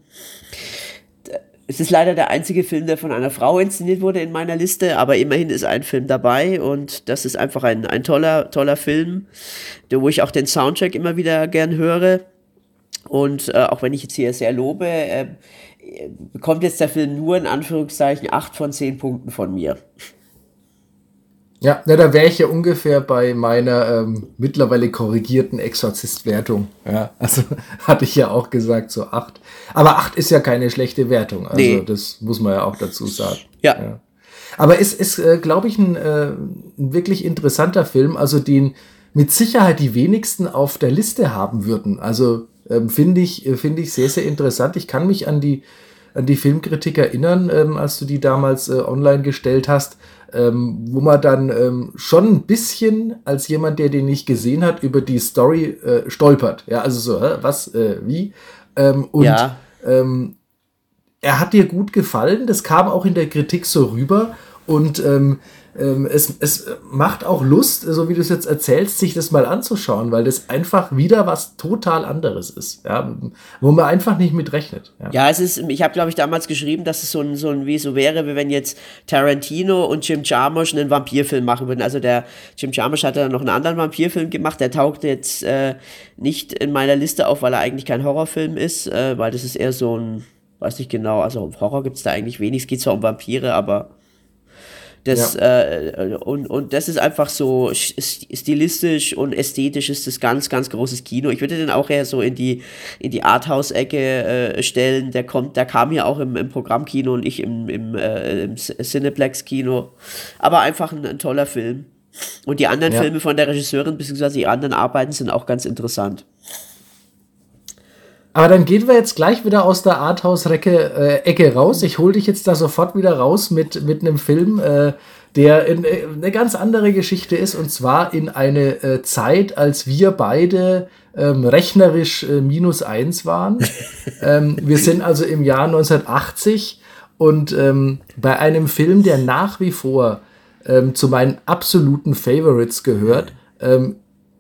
Es ist leider der einzige Film, der von einer Frau inszeniert wurde in meiner Liste, aber immerhin ist ein Film dabei und das ist einfach ein, ein toller, toller Film, wo ich auch den Soundtrack immer wieder gern höre. Und äh, auch wenn ich jetzt hier sehr lobe, äh, bekommt jetzt der Film nur in Anführungszeichen acht von zehn Punkten von mir. Ja, na, da wäre ich ja ungefähr bei meiner ähm, mittlerweile korrigierten Exorzist-Wertung. Ja, also hatte ich ja auch gesagt, so acht. Aber acht ist ja keine schlechte Wertung. Also nee. Das muss man ja auch dazu sagen. Ja. ja. Aber es ist, äh, glaube ich, ein, äh, ein wirklich interessanter Film, also den mit Sicherheit die wenigsten auf der Liste haben würden. Also ähm, finde ich, finde ich sehr, sehr interessant. Ich kann mich an die, an die Filmkritik erinnern, ähm, als du die damals äh, online gestellt hast. Ähm, wo man dann ähm, schon ein bisschen als jemand, der den nicht gesehen hat, über die Story äh, stolpert. Ja, also so, hä, was, äh, wie? Ähm, und ja. ähm, er hat dir gut gefallen, das kam auch in der Kritik so rüber und ähm, ähm, es, es macht auch Lust, so wie du es jetzt erzählst, sich das mal anzuschauen, weil das einfach wieder was total anderes ist, ja, wo man einfach nicht mit rechnet. Ja, Ja, es ist, ich habe, glaube ich, damals geschrieben, dass es so ein, so ein, wie so wäre, wie wenn jetzt Tarantino und Jim Jarmusch einen Vampirfilm machen würden. Also der Jim Jarmusch hat ja noch einen anderen Vampirfilm gemacht, der taugt jetzt äh, nicht in meiner Liste auf, weil er eigentlich kein Horrorfilm ist, äh, weil das ist eher so ein, weiß nicht genau, also um Horror gibt's da eigentlich wenig, es geht zwar um Vampire, aber das, ja, äh, und, und das ist einfach so stilistisch und ästhetisch ist das ganz, ganz großes Kino. Ich würde den auch eher so in die, in die Arthouse-Ecke äh, stellen. Der kommt, der kam ja auch im, im Programmkino und ich im, im, äh, im Cineplex-Kino. Aber einfach ein, ein toller Film. Und die anderen ja. Filme von der Regisseurin, beziehungsweise die anderen Arbeiten sind auch ganz interessant. Aber dann gehen wir jetzt gleich wieder aus der Arthouse-Ecke äh, Ecke raus. Ich hole dich jetzt da sofort wieder raus mit, mit einem Film, äh, der in, äh, eine ganz andere Geschichte ist. Und zwar in eine äh, Zeit, als wir beide ähm, rechnerisch äh, minus eins waren. ähm, wir sind also im Jahr neunzehnhundertachtzig und ähm, bei einem Film, der nach wie vor ähm, zu meinen absoluten Favorites gehört. Ähm,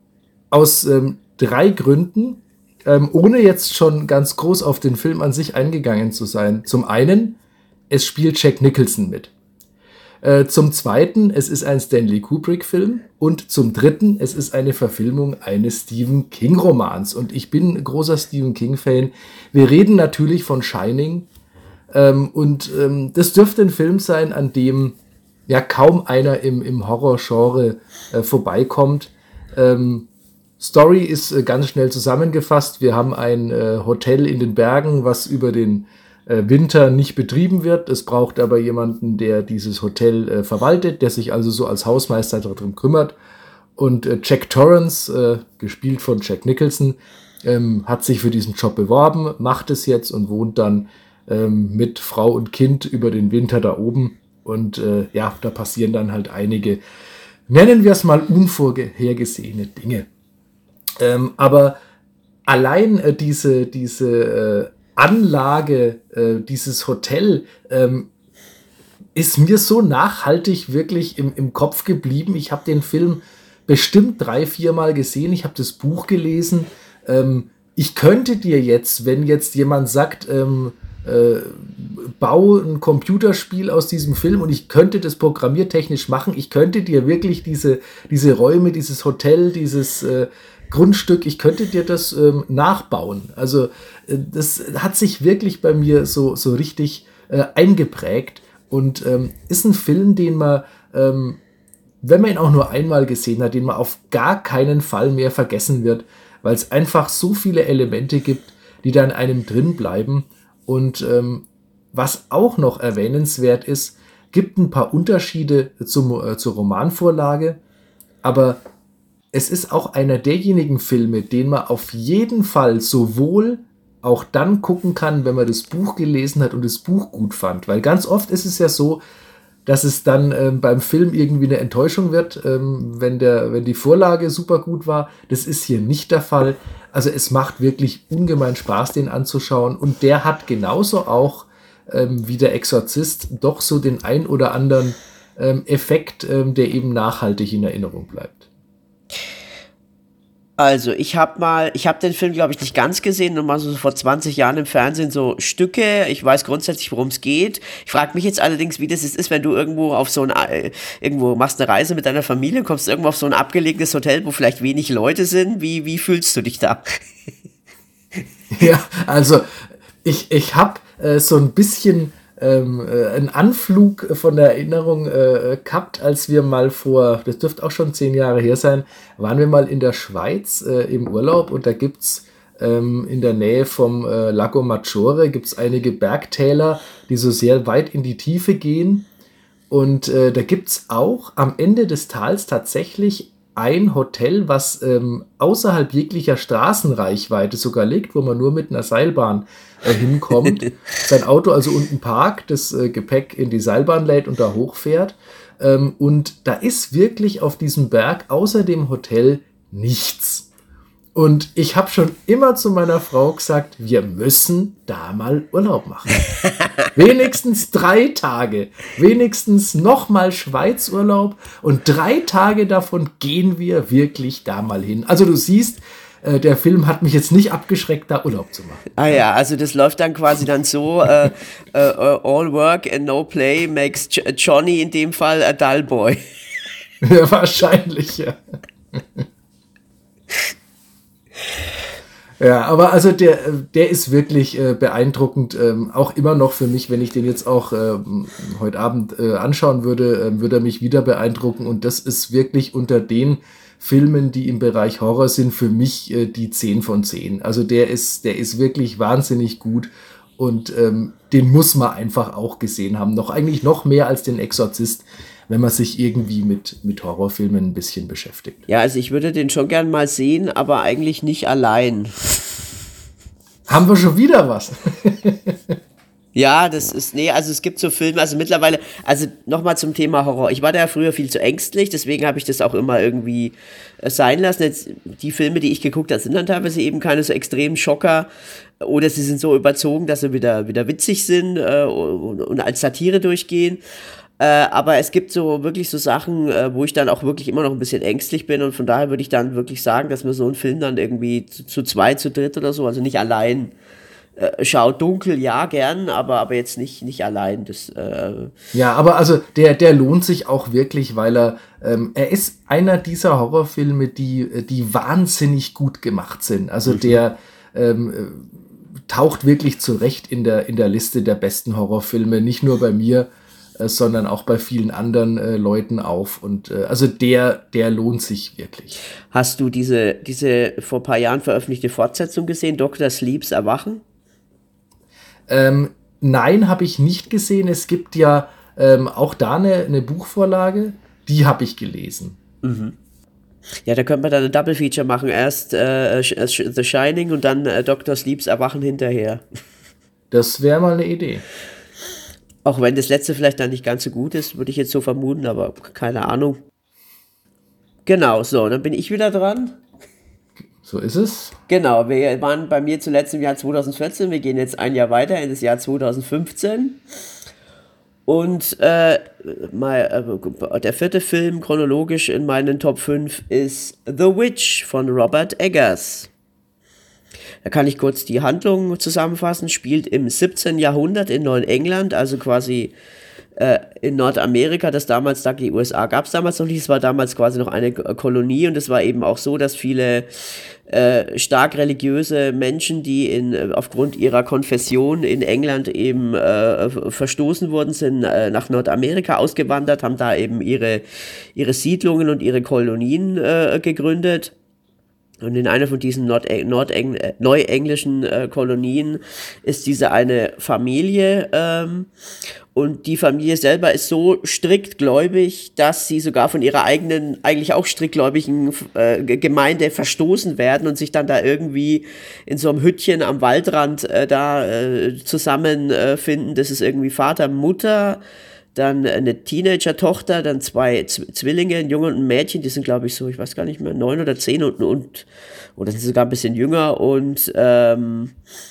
aus ähm, drei Gründen. Ähm, ohne jetzt schon ganz groß auf den Film an sich eingegangen zu sein. Zum einen, es spielt Jack Nicholson mit. Äh, zum zweiten, es ist ein Stanley Kubrick-Film. Und zum dritten, es ist eine Verfilmung eines Stephen King-Romans. Und ich bin ein großer Stephen King-Fan. Wir reden natürlich von Shining. Ähm, und ähm, das dürfte ein Film sein, an dem ja kaum einer im, im Horror-Genre äh, vorbeikommt. Ähm, Story ist äh, ganz schnell zusammengefasst. Wir haben ein äh, Hotel in den Bergen, was über den äh, Winter nicht betrieben wird. Es braucht aber jemanden, der dieses Hotel äh, verwaltet, der sich also so als Hausmeister darum kümmert. Und äh, Jack Torrance, äh, gespielt von Jack Nicholson, ähm, hat sich für diesen Job beworben, macht es jetzt und wohnt dann ähm, mit Frau und Kind über den Winter da oben. Und äh, ja, da passieren dann halt einige, nennen wir es mal, unvorhergesehene Dinge. Ähm, aber allein äh, diese, diese äh, Anlage, äh, dieses Hotel, ähm, ist mir so nachhaltig wirklich im, im Kopf geblieben. Ich habe den Film bestimmt drei, vier Mal gesehen. Ich habe das Buch gelesen. Ähm, ich könnte dir jetzt, wenn jetzt jemand sagt, ähm, äh, bau ein Computerspiel aus diesem Film und ich könnte das programmiertechnisch machen, ich könnte dir wirklich diese, diese Räume, dieses Hotel, dieses äh, Grundstück, ich könnte dir das ähm, nachbauen. Also äh, das hat sich wirklich bei mir so, so richtig äh, eingeprägt und ähm, ist ein Film, den man, ähm, wenn man ihn auch nur einmal gesehen hat, den man auf gar keinen Fall mehr vergessen wird, weil es einfach so viele Elemente gibt, die da in einem drin bleiben. Und ähm, was auch noch erwähnenswert ist, gibt ein paar Unterschiede zum, äh, zur Romanvorlage, aber es ist auch einer derjenigen Filme, den man auf jeden Fall sowohl auch dann gucken kann, wenn man das Buch gelesen hat und das Buch gut fand. Weil ganz oft ist es ja so, dass es dann ähm, beim Film irgendwie eine Enttäuschung wird, ähm, wenn, der, wenn die Vorlage super gut war. Das ist hier nicht der Fall. Also es macht wirklich ungemein Spaß, den anzuschauen. Und der hat genauso auch ähm, wie der Exorzist doch so den ein oder anderen ähm, Effekt, ähm, der eben nachhaltig in Erinnerung bleibt. Also, ich habe mal, ich habe den Film, glaube ich, nicht ganz gesehen, nur mal so vor zwanzig Jahren im Fernsehen so Stücke. Ich weiß grundsätzlich, worum es geht. Ich frage mich jetzt allerdings, wie das jetzt ist, wenn du irgendwo auf so ein, äh, irgendwo machst eine Reise mit deiner Familie, kommst irgendwo auf so ein abgelegenes Hotel, wo vielleicht wenig Leute sind. Wie, wie fühlst du dich da? Ja, also ich, ich habe äh, so ein bisschen ähm, äh, einen Anflug von der Erinnerung äh, gehabt, als wir mal vor, das dürfte auch schon zehn Jahre her sein, waren wir mal in der Schweiz äh, im Urlaub und da gibt's ähm, in der Nähe vom äh, Lago Maggiore gibt's einige Bergtäler, die so sehr weit in die Tiefe gehen und äh, da gibt's auch am Ende des Tals tatsächlich ein Hotel, was ähm, außerhalb jeglicher Straßenreichweite sogar liegt, wo man nur mit einer Seilbahn äh, hinkommt, sein Auto also unten parkt, das äh, Gepäck in die Seilbahn lädt und da hochfährt. Ähm, und da ist wirklich auf diesem Berg außer dem Hotel nichts. Und ich habe schon immer zu meiner Frau gesagt, wir müssen da mal Urlaub machen. Wenigstens drei Tage. Wenigstens nochmal Schweizurlaub. Und drei Tage davon gehen wir wirklich da mal hin. Also du siehst, äh, der Film hat mich jetzt nicht abgeschreckt, da Urlaub zu machen. Ah ja, also das läuft dann quasi dann so, äh, äh, all work and no play makes Johnny in dem Fall a dull boy. Ja, wahrscheinlich, ja. Ja, aber also der, der ist wirklich äh, beeindruckend, ähm, auch immer noch für mich, wenn ich den jetzt auch äh, heute Abend äh, anschauen würde, äh, würde er mich wieder beeindrucken und das ist wirklich unter den Filmen, die im Bereich Horror sind, für mich äh, die zehn von zehn. Also der ist, der ist wirklich wahnsinnig gut und ähm, den muss man einfach auch gesehen haben, noch eigentlich noch mehr als den Exorzist, wenn man sich irgendwie mit, mit Horrorfilmen ein bisschen beschäftigt. Ja, also ich würde den schon gern mal sehen, aber eigentlich nicht allein. Haben wir schon wieder was? Ja, das ist, nee, also es gibt so Filme, also mittlerweile, also nochmal zum Thema Horror. Ich war da ja früher viel zu ängstlich, deswegen habe ich das auch immer irgendwie äh, sein lassen. Jetzt, die Filme, die ich geguckt habe, sind dann teilweise eben keine so extremen Schocker oder sie sind so überzogen, dass sie wieder, wieder witzig sind äh, und, und als Satire durchgehen. Äh, aber es gibt so wirklich so Sachen, äh, wo ich dann auch wirklich immer noch ein bisschen ängstlich bin und von daher würde ich dann wirklich sagen, dass man so einen Film dann irgendwie zu, zu zwei, zu dritt oder so, also nicht allein äh, schaut. Dunkel, ja, gern, aber, aber jetzt nicht, nicht allein. Das, äh ja, aber also der, der lohnt sich auch wirklich, weil er, ähm, er ist einer dieser Horrorfilme, die, die wahnsinnig gut gemacht sind. Also mhm. der ähm, taucht wirklich zurecht in der, in der Liste der besten Horrorfilme, nicht nur bei mir, sondern auch bei vielen anderen äh, Leuten auf. Und äh, also der, der lohnt sich wirklich. Hast du diese, diese vor ein paar Jahren veröffentlichte Fortsetzung gesehen, Doktor Sleeps Erwachen? Ähm, nein, habe ich nicht gesehen. Es gibt ja ähm, auch da eine, eine Buchvorlage, die habe ich gelesen. Mhm. Ja, da könnte man dann ein Double Feature machen. Erst äh, The Shining und dann äh, Doktor Sleeps Erwachen hinterher. Das wäre mal eine Idee. Auch wenn das letzte vielleicht dann nicht ganz so gut ist, würde ich jetzt so vermuten, aber keine Ahnung. Genau, so, dann bin ich wieder dran. So ist es. Genau, wir waren bei mir zuletzt im Jahr zwanzig vierzehn, wir gehen jetzt ein Jahr weiter in das Jahr zwanzig fünfzehn. Und äh, mal, äh, der vierte Film chronologisch in meinen Top fünf ist The Witch von Robert Eggers. Da kann ich kurz die Handlung zusammenfassen. Spielt im siebzehnten Jahrhundert in Neuengland, also quasi äh, in Nordamerika, das damals, da die U S A gab es damals noch nicht, es war damals quasi noch eine Kolonie und es war eben auch so, dass viele äh, stark religiöse Menschen, die in, aufgrund ihrer Konfession in England eben äh, verstoßen worden sind, äh, nach Nordamerika ausgewandert, haben da eben ihre, ihre Siedlungen und ihre Kolonien äh, gegründet. Und in einer von diesen Nordeng- Nordeng- äh, neuenglischen äh, Kolonien ist diese eine Familie ähm, und die Familie selber ist so strikt gläubig, dass sie sogar von ihrer eigenen, eigentlich auch striktgläubigen äh, Gemeinde verstoßen werden und sich dann da irgendwie in so einem Hüttchen am Waldrand äh, da äh, zusammenfinden. Äh, das ist irgendwie Vater, Mutter, dann eine Teenager-Tochter, dann zwei Z- Zwillinge, ein Junge und ein Mädchen, die sind, glaube ich, so, ich weiß gar nicht mehr, neun oder zehn und, und oder sind sogar ein bisschen jünger und ähm,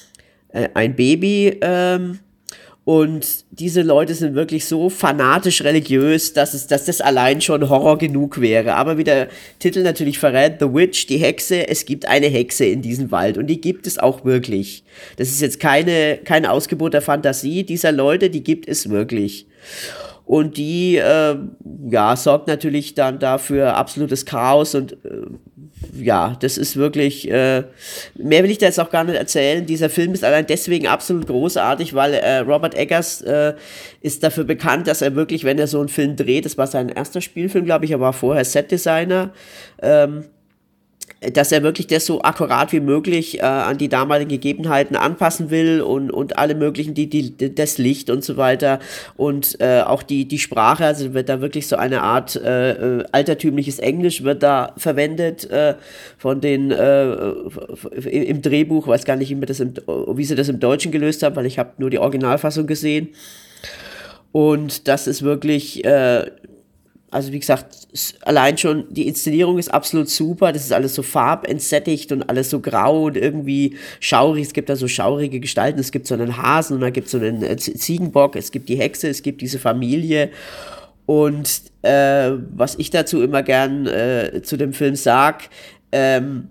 ein Baby. Ähm, und diese Leute sind wirklich so fanatisch religiös, dass, es, dass das allein schon Horror genug wäre. Aber wie der Titel natürlich verrät, The Witch, die Hexe, es gibt eine Hexe in diesem Wald und die gibt es auch wirklich. Das ist jetzt keine, kein Ausgebot der Fantasie dieser Leute, die gibt es wirklich. Und die, äh, ja, sorgt natürlich dann dafür absolutes Chaos und äh, ja, das ist wirklich, äh, mehr will ich da jetzt auch gar nicht erzählen. Dieser Film ist allein deswegen absolut großartig, weil äh, Robert Eggers äh, ist dafür bekannt, dass er wirklich, wenn er so einen Film dreht, das war sein erster Spielfilm, glaube ich, er war vorher Setdesigner, ähm, dass er wirklich das so akkurat wie möglich äh, an die damaligen Gegebenheiten anpassen will und, und alle möglichen, die, die, das Licht und so weiter und äh, auch die, die Sprache, also wird da wirklich so eine Art äh, altertümliches Englisch wird da verwendet äh, von den äh, im Drehbuch, weiß gar nicht, wie, das im, wie sie das im Deutschen gelöst haben, weil ich habe nur die Originalfassung gesehen und das ist wirklich äh, also wie gesagt, allein schon die Inszenierung ist absolut super. Das ist alles so farbentsättigt und alles so grau und irgendwie schaurig. Es gibt da so schaurige Gestalten. Es gibt so einen Hasen und da gibt es so einen äh, Ziegenbock. Es gibt die Hexe, es gibt diese Familie. Und äh, was ich dazu immer gern äh, zu dem Film sag, ähm,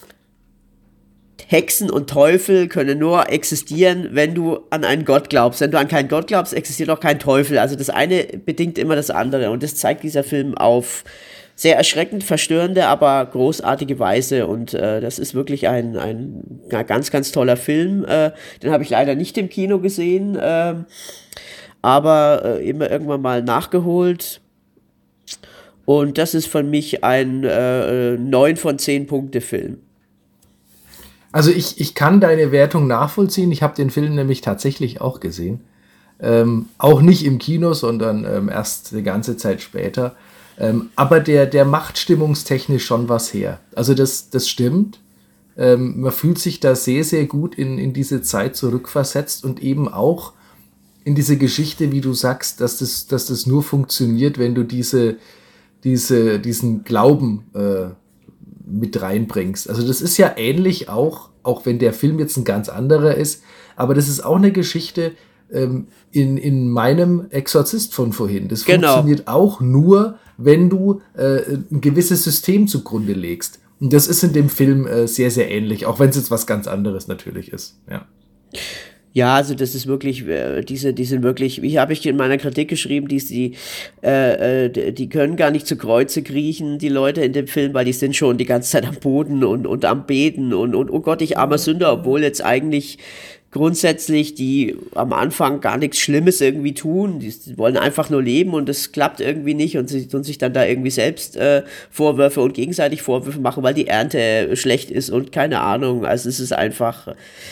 Hexen und Teufel können nur existieren, wenn du an einen Gott glaubst. Wenn du an keinen Gott glaubst, existiert auch kein Teufel. Also das eine bedingt immer das andere. Und das zeigt dieser Film auf sehr erschreckend, verstörende, aber großartige Weise. Und äh, das ist wirklich ein, ein ja, ganz, ganz toller Film. Äh, den habe ich leider nicht im Kino gesehen, äh, aber äh, immer irgendwann mal nachgeholt. Und das ist von mich ein äh, neun von zehn Punkte Film. Also ich, ich kann deine Wertung nachvollziehen. Ich habe den Film nämlich tatsächlich auch gesehen. Ähm, auch nicht im Kino, sondern ähm, erst eine ganze Zeit später. Ähm, aber der, der macht stimmungstechnisch schon was her. Also das, das stimmt. Ähm, man fühlt sich da sehr, sehr gut in, in diese Zeit zurückversetzt und eben auch in diese Geschichte, wie du sagst, dass das, dass das nur funktioniert, wenn du diese, diese, diesen Glauben äh, mit reinbringst. Also das ist ja ähnlich auch, auch wenn der Film jetzt ein ganz anderer ist, aber das ist auch eine Geschichte ähm, in, in meinem Exorzist von vorhin. Das genau. Funktioniert auch nur, wenn du äh, ein gewisses System zugrunde legst. Und das ist in dem Film äh, sehr, sehr ähnlich, auch wenn es jetzt was ganz anderes natürlich ist. Ja. Ja, also das ist wirklich, äh, diese, die sind wirklich, wie habe ich in meiner Kritik geschrieben, die, die, äh, äh, die können gar nicht zu Kreuze kriechen, die Leute in dem Film, weil die sind schon die ganze Zeit am Boden und, und am Beten und, und oh Gott, ich armer Sünder, obwohl jetzt eigentlich grundsätzlich die am Anfang gar nichts Schlimmes irgendwie tun, die, die wollen einfach nur leben und es klappt irgendwie nicht und sie tun sich dann da irgendwie selbst äh, Vorwürfe und gegenseitig Vorwürfe machen, weil die Ernte schlecht ist und keine Ahnung, also es ist einfach...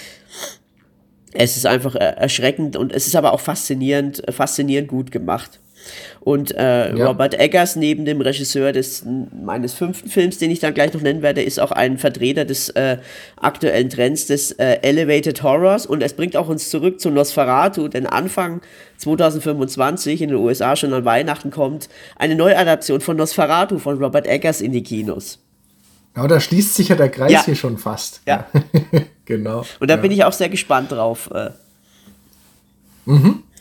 Es ist einfach erschreckend und es ist aber auch faszinierend, faszinierend gut gemacht. Und äh, ja. Robert Eggers, neben dem Regisseur des meines fünften Films, den ich dann gleich noch nennen werde, ist auch ein Vertreter des äh, aktuellen Trends des äh, Elevated Horrors. Und es bringt auch uns zurück zu Nosferatu, denn Anfang zwanzig fünfundzwanzig in den U S A schon an Weihnachten kommt eine Neuadaption von Nosferatu von Robert Eggers in die Kinos. Ja, da schließt sich ja der Kreis ja. hier schon fast. Ja. Genau. Und da ja. bin ich auch sehr gespannt drauf. Mhm.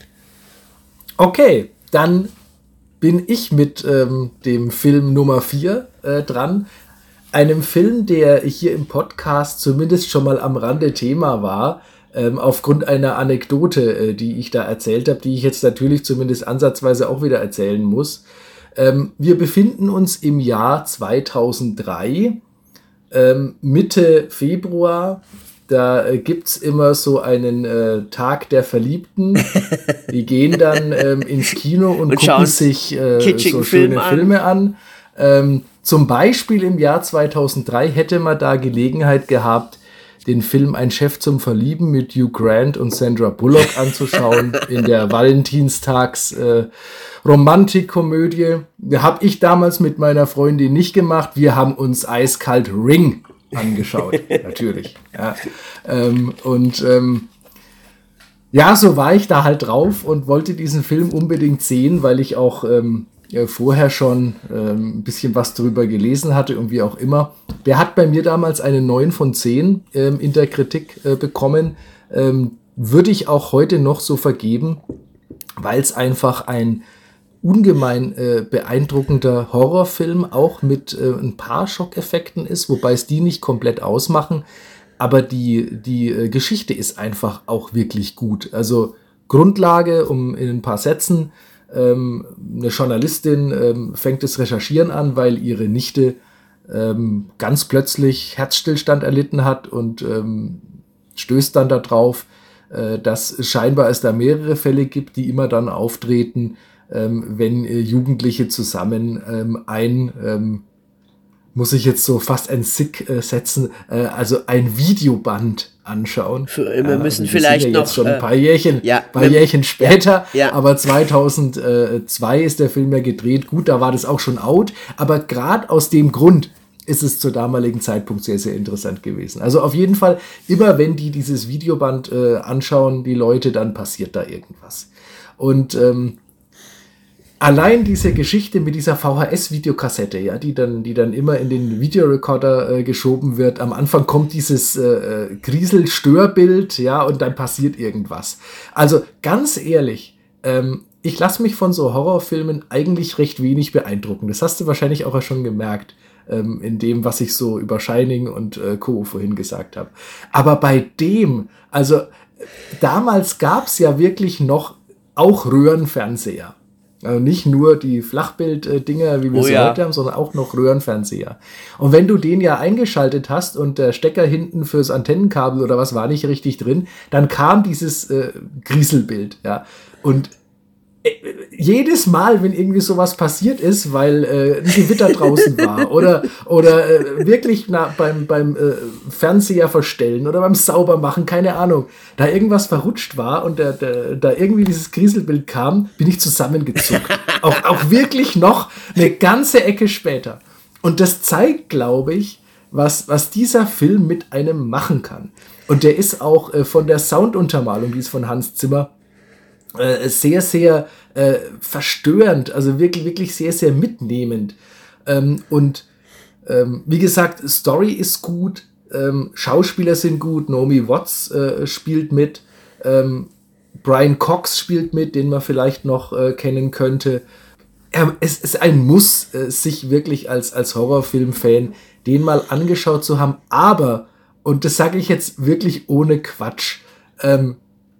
Okay, dann bin ich mit ähm, dem Film Nummer vier äh, dran. Einem Film, der hier im Podcast zumindest schon mal am Rande Thema war, ähm, aufgrund einer Anekdote, äh, die ich da erzählt habe, die ich jetzt natürlich zumindest ansatzweise auch wieder erzählen muss. Ähm, wir befinden uns im Jahr zweitausenddrei, ähm, Mitte Februar. Da äh, gibt's immer so einen äh, Tag der Verliebten. Die gehen dann ähm, ins Kino und, und gucken sich äh, so schöne Film an. Filme an. Ähm, zum Beispiel im Jahr zweitausenddrei hätte man da Gelegenheit gehabt, den Film Ein Chef zum Verlieben mit Hugh Grant und Sandra Bullock anzuschauen in der Valentinstags äh, Romantikkomödie. Habe ich damals mit meiner Freundin nicht gemacht. Wir haben uns eiskalt Ring angeschaut, natürlich. Ja. Ähm, und ähm, ja, so war ich da halt drauf und wollte diesen Film unbedingt sehen, weil ich auch ähm, ja, vorher schon ähm, ein bisschen was drüber gelesen hatte und wie auch immer. Der hat bei mir damals eine neun von zehn ähm, in der Kritik äh, bekommen. Ähm, würde ich auch heute noch so vergeben, weil es einfach ein ungemein äh, beeindruckender Horrorfilm auch mit äh, ein paar Schockeffekten ist, wobei es die nicht komplett ausmachen, aber die, die äh, Geschichte ist einfach auch wirklich gut. Also Grundlage, um in ein paar Sätzen, ähm, eine Journalistin ähm, fängt das Recherchieren an, weil ihre Nichte ähm, ganz plötzlich Herzstillstand erlitten hat und ähm, stößt dann darauf, äh, dass scheinbar es da mehrere Fälle gibt, die immer dann auftreten, Ähm, wenn äh, Jugendliche zusammen ähm, ein, ähm, muss ich jetzt so fast ein Sick äh, setzen, äh, also ein Videoband anschauen. Für, wir äh, müssen also vielleicht sind ja noch jetzt schon ein paar Jährchen, ja, paar Jährchen später, ja, ja. aber zweitausendzwei ist der Film ja gedreht. Gut, da war das auch schon out, aber gerade aus dem Grund ist es zur damaligen Zeitpunkt sehr, sehr interessant gewesen. Also auf jeden Fall, immer wenn die dieses Videoband äh, anschauen, die Leute, dann passiert da irgendwas. Und ähm, allein diese Geschichte mit dieser V H S-Videokassette, ja, die dann, die dann immer in den Videorekorder äh, geschoben wird. Am Anfang kommt dieses äh, Griesel-Störbild, ja, und dann passiert irgendwas. Also ganz ehrlich, ähm, ich lasse mich von so Horrorfilmen eigentlich recht wenig beeindrucken. Das hast du wahrscheinlich auch schon gemerkt, ähm, in dem, was ich so über Shining und äh, Co. vorhin gesagt habe. Aber bei dem, also damals gab es ja wirklich noch auch Röhrenfernseher. Also nicht nur die Flachbild-Dinger, wie wir Oh sie ja. heute haben, sondern auch noch Röhrenfernseher. Und wenn du den ja eingeschaltet hast und der Stecker hinten fürs Antennenkabel oder was war nicht richtig drin, dann kam dieses äh, Grieselbild, ja. Und äh, jedes Mal, wenn irgendwie sowas passiert ist, weil äh, ein Gewitter draußen war oder, oder äh, wirklich na, beim, beim äh, Fernseher verstellen oder beim Saubermachen, keine Ahnung, da irgendwas verrutscht war und der, der, da irgendwie dieses Grieselbild kam, bin ich zusammengezuckt. auch, auch wirklich noch eine ganze Ecke später. Und das zeigt, glaube ich, was, was dieser Film mit einem machen kann. Und der ist auch äh, von der Sounduntermalung, die ist von Hans Zimmer, äh, sehr, sehr äh, verstörend, also wirklich, wirklich sehr, sehr mitnehmend. Ähm, und ähm, wie gesagt, Story ist gut, ähm, Schauspieler sind gut, Naomi Watts äh, spielt mit, ähm, Brian Cox spielt mit, den man vielleicht noch äh, kennen könnte. Er, es ist ein Muss, äh, sich wirklich als, als Horrorfilm-Fan den mal angeschaut zu haben, aber, und das sage ich jetzt wirklich ohne Quatsch, ähm,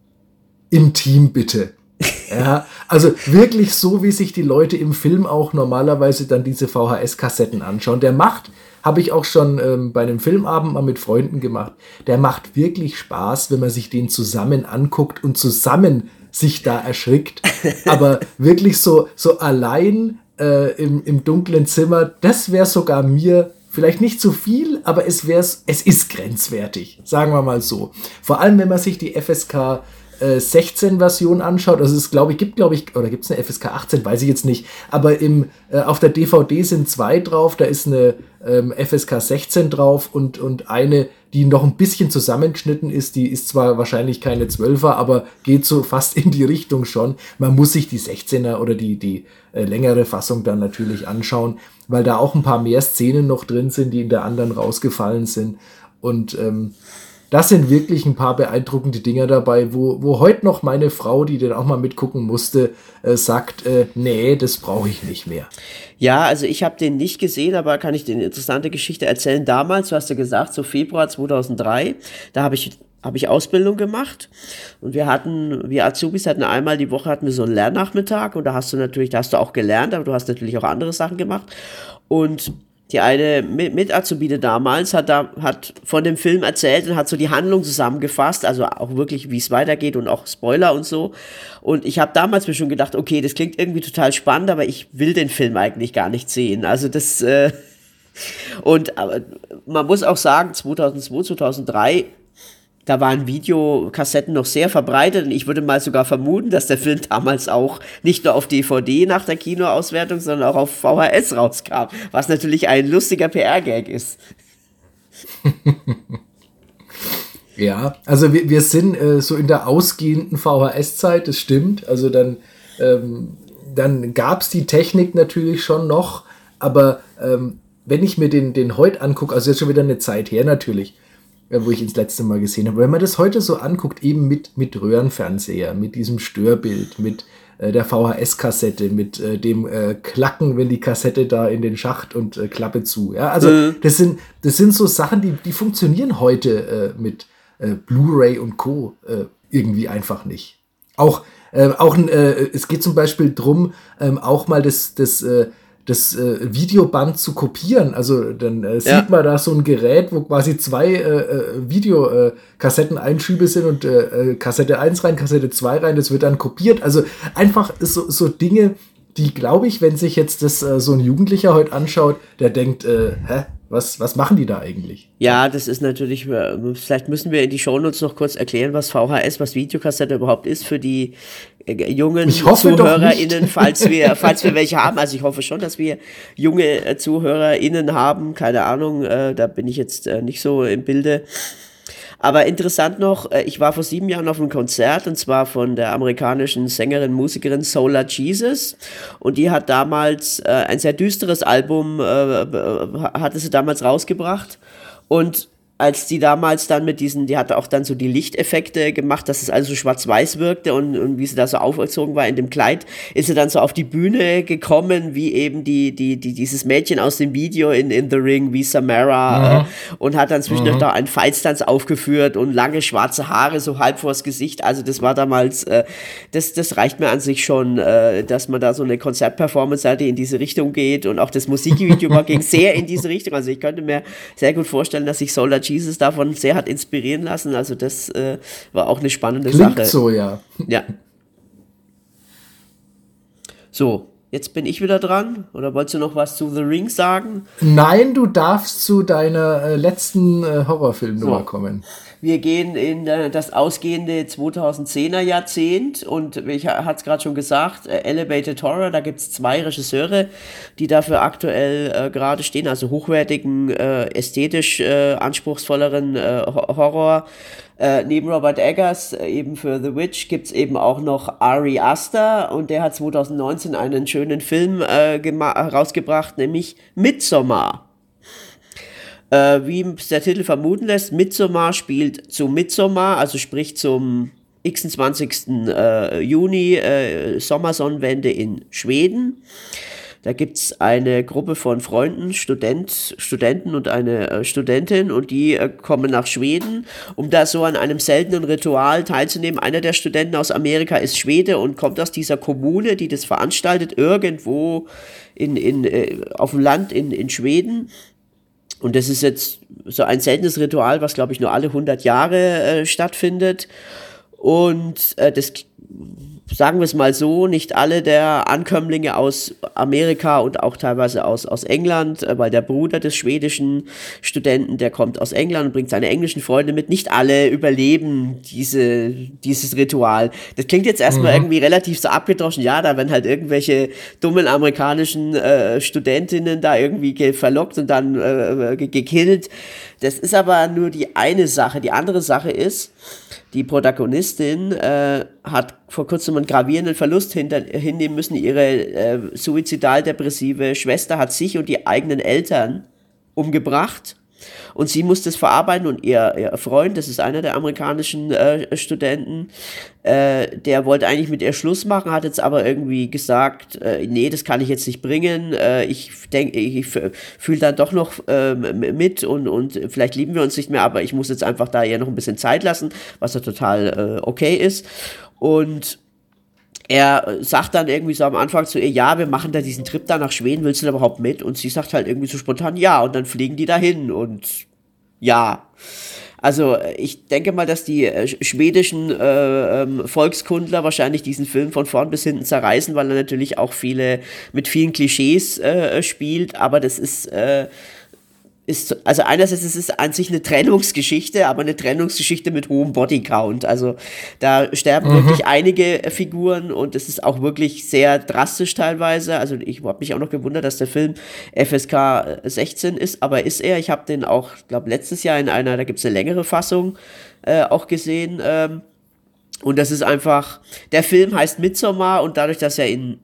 im Team bitte. Ja, also wirklich so, wie sich die Leute im Film auch normalerweise dann diese V H S-Kassetten anschauen. Der macht, habe ich auch schon ähm, bei einem Filmabend mal mit Freunden gemacht, der macht wirklich Spaß, wenn man sich den zusammen anguckt und zusammen sich da erschrickt. Aber wirklich so, so allein äh, im, im dunklen Zimmer, das wäre sogar mir vielleicht nicht zu viel, aber es wäre, es ist grenzwertig, sagen wir mal so. Vor allem, wenn man sich die F S K sechzehn Version anschaut, also es glaube ich, gibt glaube ich, oder gibt es eine F S K achtzehn, weiß ich jetzt nicht, aber im, äh, auf der D V D sind zwei drauf, da ist eine ähm, F S K sechzehn drauf und, und eine, die noch ein bisschen zusammengeschnitten ist, die ist zwar wahrscheinlich keine zwölfer, aber geht so fast in die Richtung schon. Man muss sich die sechzehner oder die, die äh, längere Fassung dann natürlich anschauen, weil da auch ein paar mehr Szenen noch drin sind, die in der anderen rausgefallen sind und ähm, das sind wirklich ein paar beeindruckende Dinger dabei, wo, wo heute noch meine Frau, die den auch mal mitgucken musste, äh, sagt, äh, nee, das brauche ich nicht mehr. Ja, also ich habe den nicht gesehen, aber kann ich dir eine interessante Geschichte erzählen. Damals, du hast ja gesagt, so Februar zweitausenddrei, da habe ich habe ich Ausbildung gemacht und wir hatten, wir Azubis hatten einmal die Woche hatten wir so einen Lernnachmittag und da hast du natürlich, da hast du auch gelernt, aber du hast natürlich auch andere Sachen gemacht und die eine Mit-Azubine damals hat da hat von dem Film erzählt und hat so die Handlung zusammengefasst, also auch wirklich, wie es weitergeht und auch Spoiler und so. Und ich habe damals mir schon gedacht, okay, das klingt irgendwie total spannend, aber ich will den Film eigentlich gar nicht sehen. Also das äh und aber man muss auch sagen, zweitausendzwei, zweitausenddrei da waren Videokassetten noch sehr verbreitet und ich würde mal sogar vermuten, dass der Film damals auch nicht nur auf D V D nach der Kinoauswertung, sondern auch auf V H S rauskam, was natürlich ein lustiger P R-Gag ist. Ja, also wir, wir sind äh, so in der ausgehenden V H S-Zeit, das stimmt. Also dann, ähm, dann gab es die Technik natürlich schon noch, aber ähm, wenn ich mir den, den heute angucke, also jetzt schon wieder eine Zeit her natürlich, wo ich ihn das letzte Mal gesehen habe. Wenn man das heute so anguckt, eben mit, mit Röhrenfernseher, mit diesem Störbild, mit äh, der V H S-Kassette, mit äh, dem äh, Klacken, wenn die Kassette da in den Schacht und äh, Klappe zu. Ja, also mhm. das sind, das sind so Sachen, die, die funktionieren heute äh, mit äh, Blu-ray und Co. Äh, irgendwie einfach nicht. Auch, äh, auch äh, es geht zum Beispiel drum, äh, auch mal das, das äh, das äh, Videoband zu kopieren. Also dann äh, sieht ja. man da so ein Gerät, wo quasi zwei äh, Videokassetten-Einschübe sind und äh, Kassette eins rein, Kassette zwei rein, das wird dann kopiert. Also einfach so, so Dinge, die, glaube ich, wenn sich jetzt das äh, so ein Jugendlicher heute anschaut, der denkt, äh, hä? Was, was machen die da eigentlich? Ja, das ist natürlich, vielleicht müssen wir in die Shownotes noch kurz erklären, was V H S, was Videokassette überhaupt ist für die äh, jungen ZuhörerInnen, falls wir, falls wir welche haben. Also ich hoffe schon, dass wir junge äh, ZuhörerInnen haben. Keine Ahnung, äh, da bin ich jetzt äh, nicht so im Bilde. Aber interessant noch, äh, ich war vor sieben Jahren auf einem Konzert und zwar von der amerikanischen Sängerin, Musikerin Solar Jesus und die hat damals äh, ein sehr düsteres Album, äh, hatte sie damals rausgebracht und als die damals dann mit diesen, die hatte auch dann so die Lichteffekte gemacht, dass es also so schwarz-weiß wirkte und, und wie sie da so aufgezogen war in dem Kleid, ist sie dann so auf die Bühne gekommen, wie eben die, die, die, dieses Mädchen aus dem Video in, in The Ring, wie Samara, mhm. äh, und hat dann zwischendurch mhm. da einen Fightstanz aufgeführt und lange schwarze Haare so halb vors Gesicht, also das war damals, äh, das, das reicht mir an sich schon, äh, dass man da so eine Konzertperformance hatte, die in diese Richtung geht und auch das Musikvideo war, ging sehr in diese Richtung, also ich könnte mir sehr gut vorstellen, dass sich Solar Jesus davon sehr hat inspirieren lassen. Also das äh, war auch eine spannende Klingt Sache. so, ja. Ja. So, jetzt bin ich wieder dran. Oder wolltest du noch was zu The Ring sagen? Nein, du darfst zu deiner äh, letzten äh, Horrorfilmnummer so. kommen. Wir gehen in äh, das ausgehende zweitausendzehner Jahrzehnt und ich hatte es gerade schon gesagt, äh, Elevated Horror, da gibt es zwei Regisseure, die dafür aktuell äh, gerade stehen, also hochwertigen, äh, ästhetisch äh, anspruchsvolleren äh, Horror. Äh, neben Robert Eggers, äh, eben für The Witch, gibt's eben auch noch Ari Aster und der hat zweitausendneunzehn einen schönen Film äh, rausgebracht, nämlich Midsommar. Äh, wie der Titel vermuten lässt, Midsommar spielt zu Midsommar, also sprich zum sechsundzwanzigsten Äh, Juni, äh, Sommersonnenwende in Schweden. Da gibt's eine Gruppe von Freunden, Student, Studenten und eine äh, Studentin und die äh, kommen nach Schweden, um da so an einem seltenen Ritual teilzunehmen. Einer der Studenten aus Amerika ist Schwede und kommt aus dieser Kommune, die das veranstaltet, irgendwo in, in, äh, auf dem Land in, in Schweden. Und das ist jetzt so ein seltenes Ritual, was, glaube ich, nur alle hundert Jahre äh, stattfindet. Und äh, das, sagen wir es mal so, nicht alle der Ankömmlinge aus Amerika und auch teilweise aus, aus England, äh, weil der Bruder des schwedischen Studenten, der kommt aus England und bringt seine englischen Freunde mit, nicht alle überleben diese, dieses Ritual. Das klingt jetzt erstmal mhm. irgendwie relativ so abgedroschen, ja, da werden halt irgendwelche dummen amerikanischen äh, Studentinnen da irgendwie ge- verlockt und dann äh, ge- gekillt. Das ist aber nur die eine Sache. Die andere Sache ist, die Protagonistin äh, hat vor kurzem einen gravierenden Verlust hinter, hinnehmen müssen. Ihre äh, suizidal-depressive Schwester hat sich und die eigenen Eltern umgebracht. Und sie muss das verarbeiten und ihr, ihr Freund, das ist einer der amerikanischen äh, Studenten, äh, der wollte eigentlich mit ihr Schluss machen, hat jetzt aber irgendwie gesagt, äh, nee, das kann ich jetzt nicht bringen, äh, ich denke, ich fühle dann doch noch äh, mit und, und vielleicht lieben wir uns nicht mehr, aber ich muss jetzt einfach da ihr noch ein bisschen Zeit lassen, was ja total äh, okay ist. Und er sagt dann irgendwie so am Anfang zu ihr, ja, wir machen da diesen Trip da nach Schweden, willst du da überhaupt mit? Und sie sagt halt irgendwie so spontan, ja, und dann fliegen die dahin und ja. Also ich denke mal, dass die äh, schwedischen äh, ähm, Volkskundler wahrscheinlich diesen Film von vorn bis hinten zerreißen, weil er natürlich auch viele mit vielen Klischees äh, spielt, aber das ist äh, ist, also einerseits ist es an sich eine Trennungsgeschichte, aber eine Trennungsgeschichte mit hohem Bodycount. Also da sterben mhm. wirklich einige Figuren und es ist auch wirklich sehr drastisch teilweise. Also ich habe mich auch noch gewundert, dass der Film F S K sechzehn ist, aber ist er. Ich habe den auch, glaube letztes Jahr in einer, da gibt es eine längere Fassung, äh, auch gesehen. Ähm, und das ist einfach, der Film heißt Midsommar und dadurch, dass er in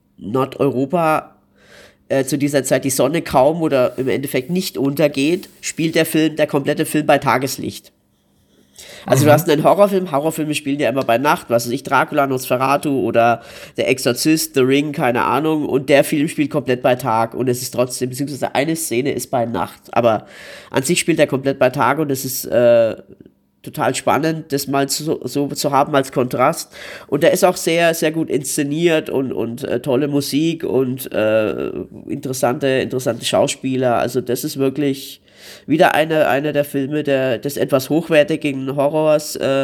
Nordeuropa zu dieser Zeit die Sonne kaum oder im Endeffekt nicht untergeht, spielt der Film, der komplette Film bei Tageslicht. Also mhm. du hast einen Horrorfilm, Horrorfilme spielen ja immer bei Nacht, was weiß ich, Dracula, Nosferatu oder Der Exorzist, The Ring, keine Ahnung, und der Film spielt komplett bei Tag und es ist trotzdem, beziehungsweise eine Szene ist bei Nacht, aber an sich spielt er komplett bei Tag und es ist äh, total spannend, das mal so, so zu haben als Kontrast. Und der ist auch sehr, sehr gut inszeniert und, und äh, tolle Musik und äh, interessante, interessante Schauspieler. Also das ist wirklich wieder eine, eine der Filme der, des etwas hochwertigen Horrors, äh,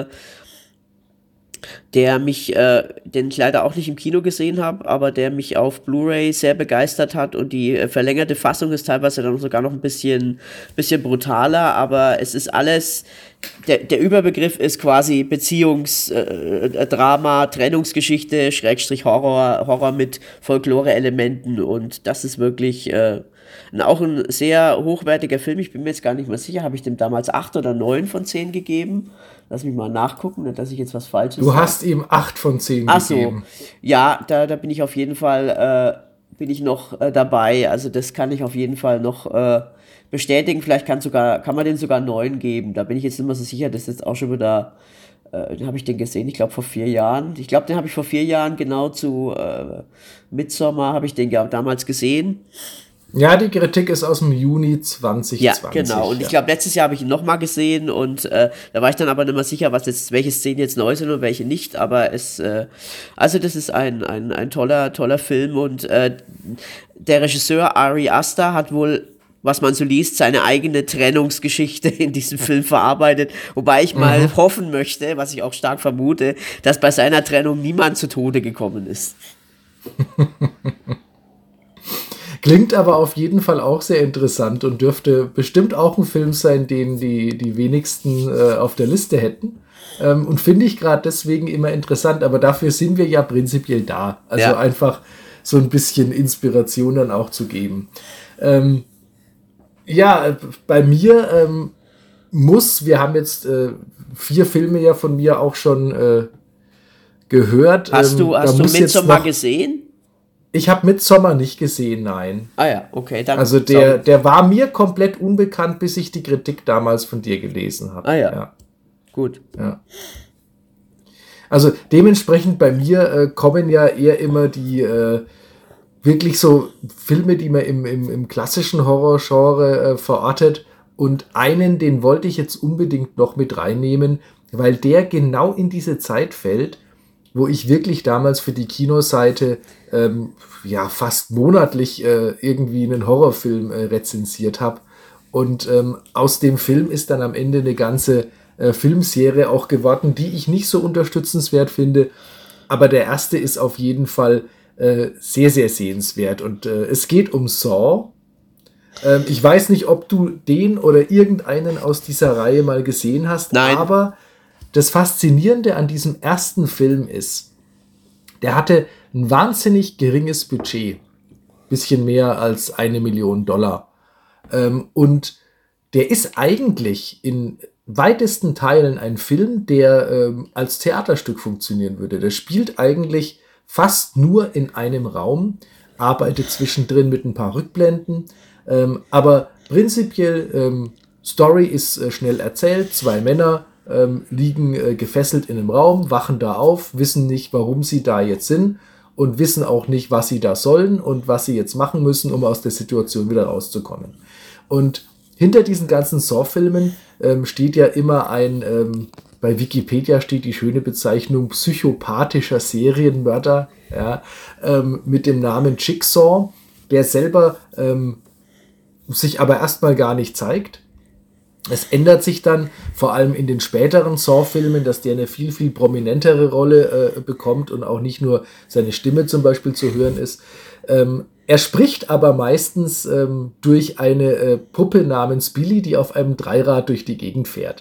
der mich, äh, den ich leider auch nicht im Kino gesehen habe, aber der mich auf Blu-ray sehr begeistert hat und die äh, verlängerte Fassung ist teilweise dann sogar noch ein bisschen, bisschen brutaler, aber es ist alles, der, der Überbegriff ist quasi Beziehungsdrama, äh, Trennungsgeschichte, Schrägstrich Horror, Horror mit Folklore-Elementen und das ist wirklich äh, ein, auch ein sehr hochwertiger Film. Ich bin mir jetzt gar nicht mehr sicher, habe ich dem damals acht oder neun von zehn gegeben? Lass mich mal nachgucken, nicht, dass ich jetzt was Falsches sage. Du hast ihm acht von zehn Ach gegeben. So, ja, da, da bin ich auf jeden Fall, äh, bin ich noch äh, dabei. Also das kann ich auf jeden Fall noch äh, bestätigen. Vielleicht kann, sogar, kann man den sogar neun geben. Da bin ich jetzt nicht mehr so sicher, das ist jetzt auch schon wieder, äh, den habe ich den gesehen, ich glaube vor vier Jahren. Ich glaube, den habe ich vor vier Jahren genau zu äh, Midsommar, habe ich den ja damals gesehen. Ja, die Kritik ist aus dem Juni zwanzig zwanzig. Ja, genau. Und ja. ich glaube, letztes Jahr habe ich ihn nochmal gesehen und äh, da war ich dann aber nicht mehr sicher, was jetzt, welche Szenen jetzt neu sind und welche nicht. Aber es, äh, also das ist ein, ein, ein toller, toller Film und äh, der Regisseur Ari Aster hat wohl, was man so liest, seine eigene Trennungsgeschichte in diesem Film verarbeitet. Wobei ich mal mhm. hoffen möchte, was ich auch stark vermute, dass bei seiner Trennung niemand zu Tode gekommen ist. Klingt aber auf jeden Fall auch sehr interessant und dürfte bestimmt auch ein Film sein, den die, die wenigsten äh, auf der Liste hätten. Ähm, und finde ich gerade deswegen immer interessant, aber dafür sind wir ja prinzipiell da. Also ja. einfach so ein bisschen Inspiration dann auch zu geben. Ähm, ja, bei mir ähm, muss, wir haben jetzt äh, vier Filme ja von mir auch schon äh, gehört. Hast du, ähm, hast du Midsommar gesehen? Ich habe Midsommar nicht gesehen, nein. Ah ja, okay. Dann also der, der war mir komplett unbekannt, bis ich die Kritik damals von dir gelesen habe. Ah ja, ja. Gut. Ja. Also dementsprechend bei mir äh, kommen ja eher immer die äh, wirklich so Filme, die man im, im, im klassischen Horrorgenre äh, verortet. Und einen, den wollte ich jetzt unbedingt noch mit reinnehmen, weil der genau in diese Zeit fällt, wo ich wirklich damals für die Kinoseite ähm, ja fast monatlich äh, irgendwie einen Horrorfilm äh, rezensiert habe. Und ähm, aus dem Film ist dann am Ende eine ganze äh, Filmserie auch geworden, die ich nicht so unterstützenswert finde. Aber der erste ist auf jeden Fall äh, sehr, sehr sehenswert. Und äh, es geht um Saw. Ähm, ich weiß nicht, ob du den oder irgendeinen aus dieser Reihe mal gesehen hast. Nein. Aber das Faszinierende an diesem ersten Film ist, der hatte ein wahnsinnig geringes Budget. Bisschen mehr als eine Million Dollar. Ähm, und der ist eigentlich in weitesten Teilen ein Film, der ähm, als Theaterstück funktionieren würde. Der spielt eigentlich fast nur in einem Raum, arbeitet zwischendrin mit ein paar Rückblenden. Ähm, aber prinzipiell, ähm, Story ist äh, schnell erzählt. Zwei Männer Ähm, liegen äh, gefesselt in einem Raum, wachen da auf, wissen nicht, warum sie da jetzt sind und wissen auch nicht, was sie da sollen und was sie jetzt machen müssen, um aus der Situation wieder rauszukommen. Und hinter diesen ganzen Saw-Filmen ähm, steht ja immer ein, ähm, bei Wikipedia steht die schöne Bezeichnung psychopathischer Serienmörder, ja, ähm, mit dem Namen Jigsaw, der selber ähm, sich aber erstmal gar nicht zeigt. Es ändert sich dann, vor allem in den späteren Saw-Filmen, dass der eine viel, viel prominentere Rolle äh, bekommt und auch nicht nur seine Stimme zum Beispiel zu hören ist. Ähm, er spricht aber meistens ähm, durch eine äh, Puppe namens Billy, die auf einem Dreirad durch die Gegend fährt.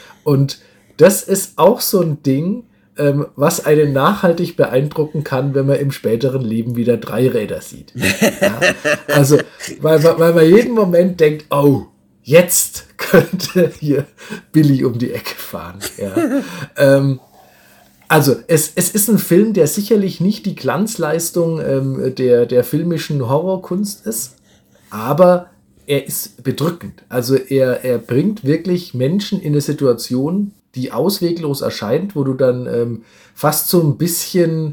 Und das ist auch so ein Ding, ähm, was einen nachhaltig beeindrucken kann, wenn man im späteren Leben wieder Dreiräder sieht. Ja? Also, weil, weil man jeden Moment denkt, oh, jetzt könnte hier Billy um die Ecke fahren. Ja. ähm, also es, es ist ein Film, der sicherlich nicht die Glanzleistung ähm, der, der filmischen Horrorkunst ist, aber er ist bedrückend. Also er, er bringt wirklich Menschen in eine Situation, die ausweglos erscheint, wo du dann ähm, fast so ein bisschen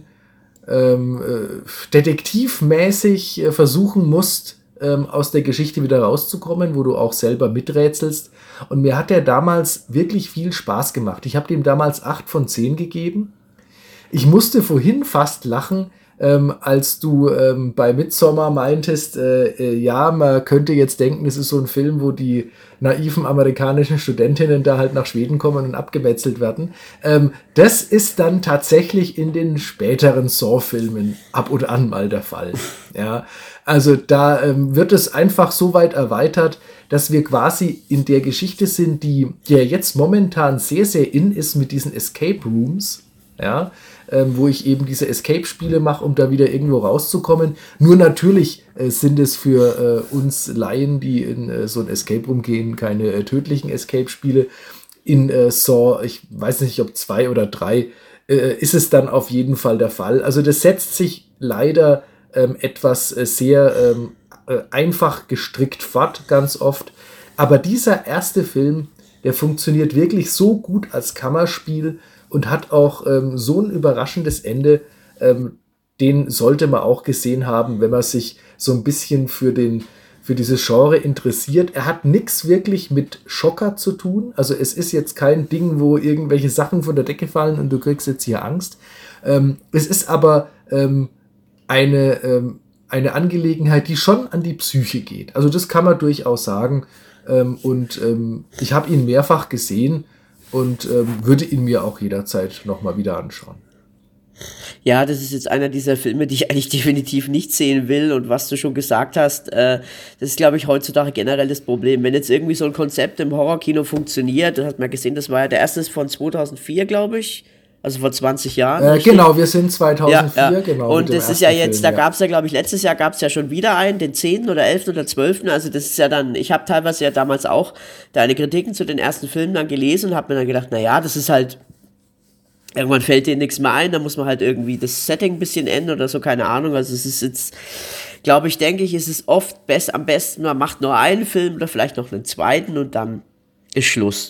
ähm, äh, detektivmäßig äh, versuchen musst, ähm, aus der Geschichte wieder rauszukommen, wo du auch selber miträtselst. Und mir hat der damals wirklich viel Spaß gemacht. Ich habe dem damals acht von zehn gegeben. Ich musste vorhin fast lachen, ähm, als du ähm, bei Midsommar meintest, äh, äh, ja, man könnte jetzt denken, es ist so ein Film, wo die naiven amerikanischen Studentinnen da halt nach Schweden kommen und abgemetzelt werden. Ähm, das ist dann tatsächlich in den späteren Saw-Filmen ab und an mal der Fall. Ja, also da ähm, wird es einfach so weit erweitert, dass wir quasi in der Geschichte sind, die ja jetzt momentan sehr, sehr in ist mit diesen Escape Rooms. ja, ähm, wo ich eben diese Escape-Spiele mache, um da wieder irgendwo rauszukommen. Nur natürlich äh, sind es für äh, uns Laien, die in äh, so ein Escape Room gehen, keine äh, tödlichen Escape-Spiele. In äh, Saw, ich weiß nicht, ob zwei oder drei, äh, ist es dann auf jeden Fall der Fall. Also das setzt sich leider ähm, etwas äh, sehr ähm, äh, einfach gestrickt fort, ganz oft. Aber dieser erste Film, der funktioniert wirklich so gut als Kammerspiel und hat auch ähm, so ein überraschendes Ende, ähm, den sollte man auch gesehen haben, wenn man sich so ein bisschen für den für dieses Genre interessiert. Er hat nichts wirklich mit Schocker zu tun. Also es ist jetzt kein Ding, wo irgendwelche Sachen von der Decke fallen und du kriegst jetzt hier Angst. Ähm, es ist aber ähm, eine, ähm, eine Angelegenheit, die schon an die Psyche geht. Also das kann man durchaus sagen. Ähm, und ähm, ich habe ihn mehrfach gesehen und ähm, würde ihn mir auch jederzeit nochmal wieder anschauen. Ja, das ist jetzt einer dieser Filme, die ich eigentlich definitiv nicht sehen will. Und was du schon gesagt hast, äh, das ist, glaube ich, heutzutage generell das Problem. Wenn jetzt irgendwie so ein Konzept im Horrorkino funktioniert, das hat man gesehen, das war ja der erste ist von zweitausendvier, glaube ich. Also vor zwanzig Jahren. Äh, genau, wir sind zweitausendvier, ja, ja. genau. Und das ist ja jetzt, Film, da ja. gab es ja, glaube ich, letztes Jahr gab es ja schon wieder einen, den zehnten oder elften oder zwölften Also das ist ja dann, ich habe teilweise ja damals auch deine Kritiken zu den ersten Filmen dann gelesen und habe mir dann gedacht, naja, das ist halt, irgendwann fällt dir nichts mehr ein, da muss man halt irgendwie das Setting ein bisschen ändern oder so, keine Ahnung. Also es ist jetzt, glaube ich, denke ich, ist es oft best, am besten, man macht nur einen Film oder vielleicht noch einen zweiten und dann ist Schluss.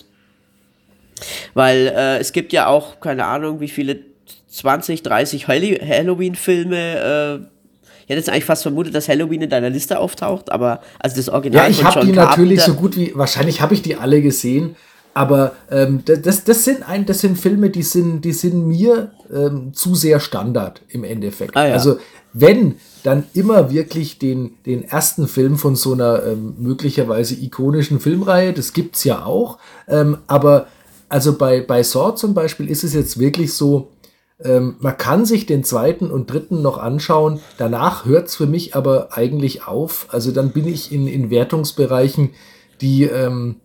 Weil äh, es gibt ja auch, keine Ahnung, wie viele, zwanzig, dreißig Halloween-Filme. Äh, ich hätte jetzt eigentlich fast vermutet, dass Halloween in deiner Liste auftaucht, aber also das Original ja, ich von habe John die natürlich Carpenter, so gut wie, wahrscheinlich habe ich die alle gesehen, aber ähm, das, das, sind ein, das sind Filme, die sind, die sind mir ähm, zu sehr Standard im Endeffekt. Ah, ja. Also wenn, dann immer wirklich den, den ersten Film von so einer ähm, möglicherweise ikonischen Filmreihe, das gibt's ja auch, ähm, aber also bei, bei Saw zum Beispiel ist es jetzt wirklich so, ähm, man kann sich den zweiten und dritten noch anschauen, danach hört's für mich aber eigentlich auf. Also dann bin ich in, in Wertungsbereichen, die ähm,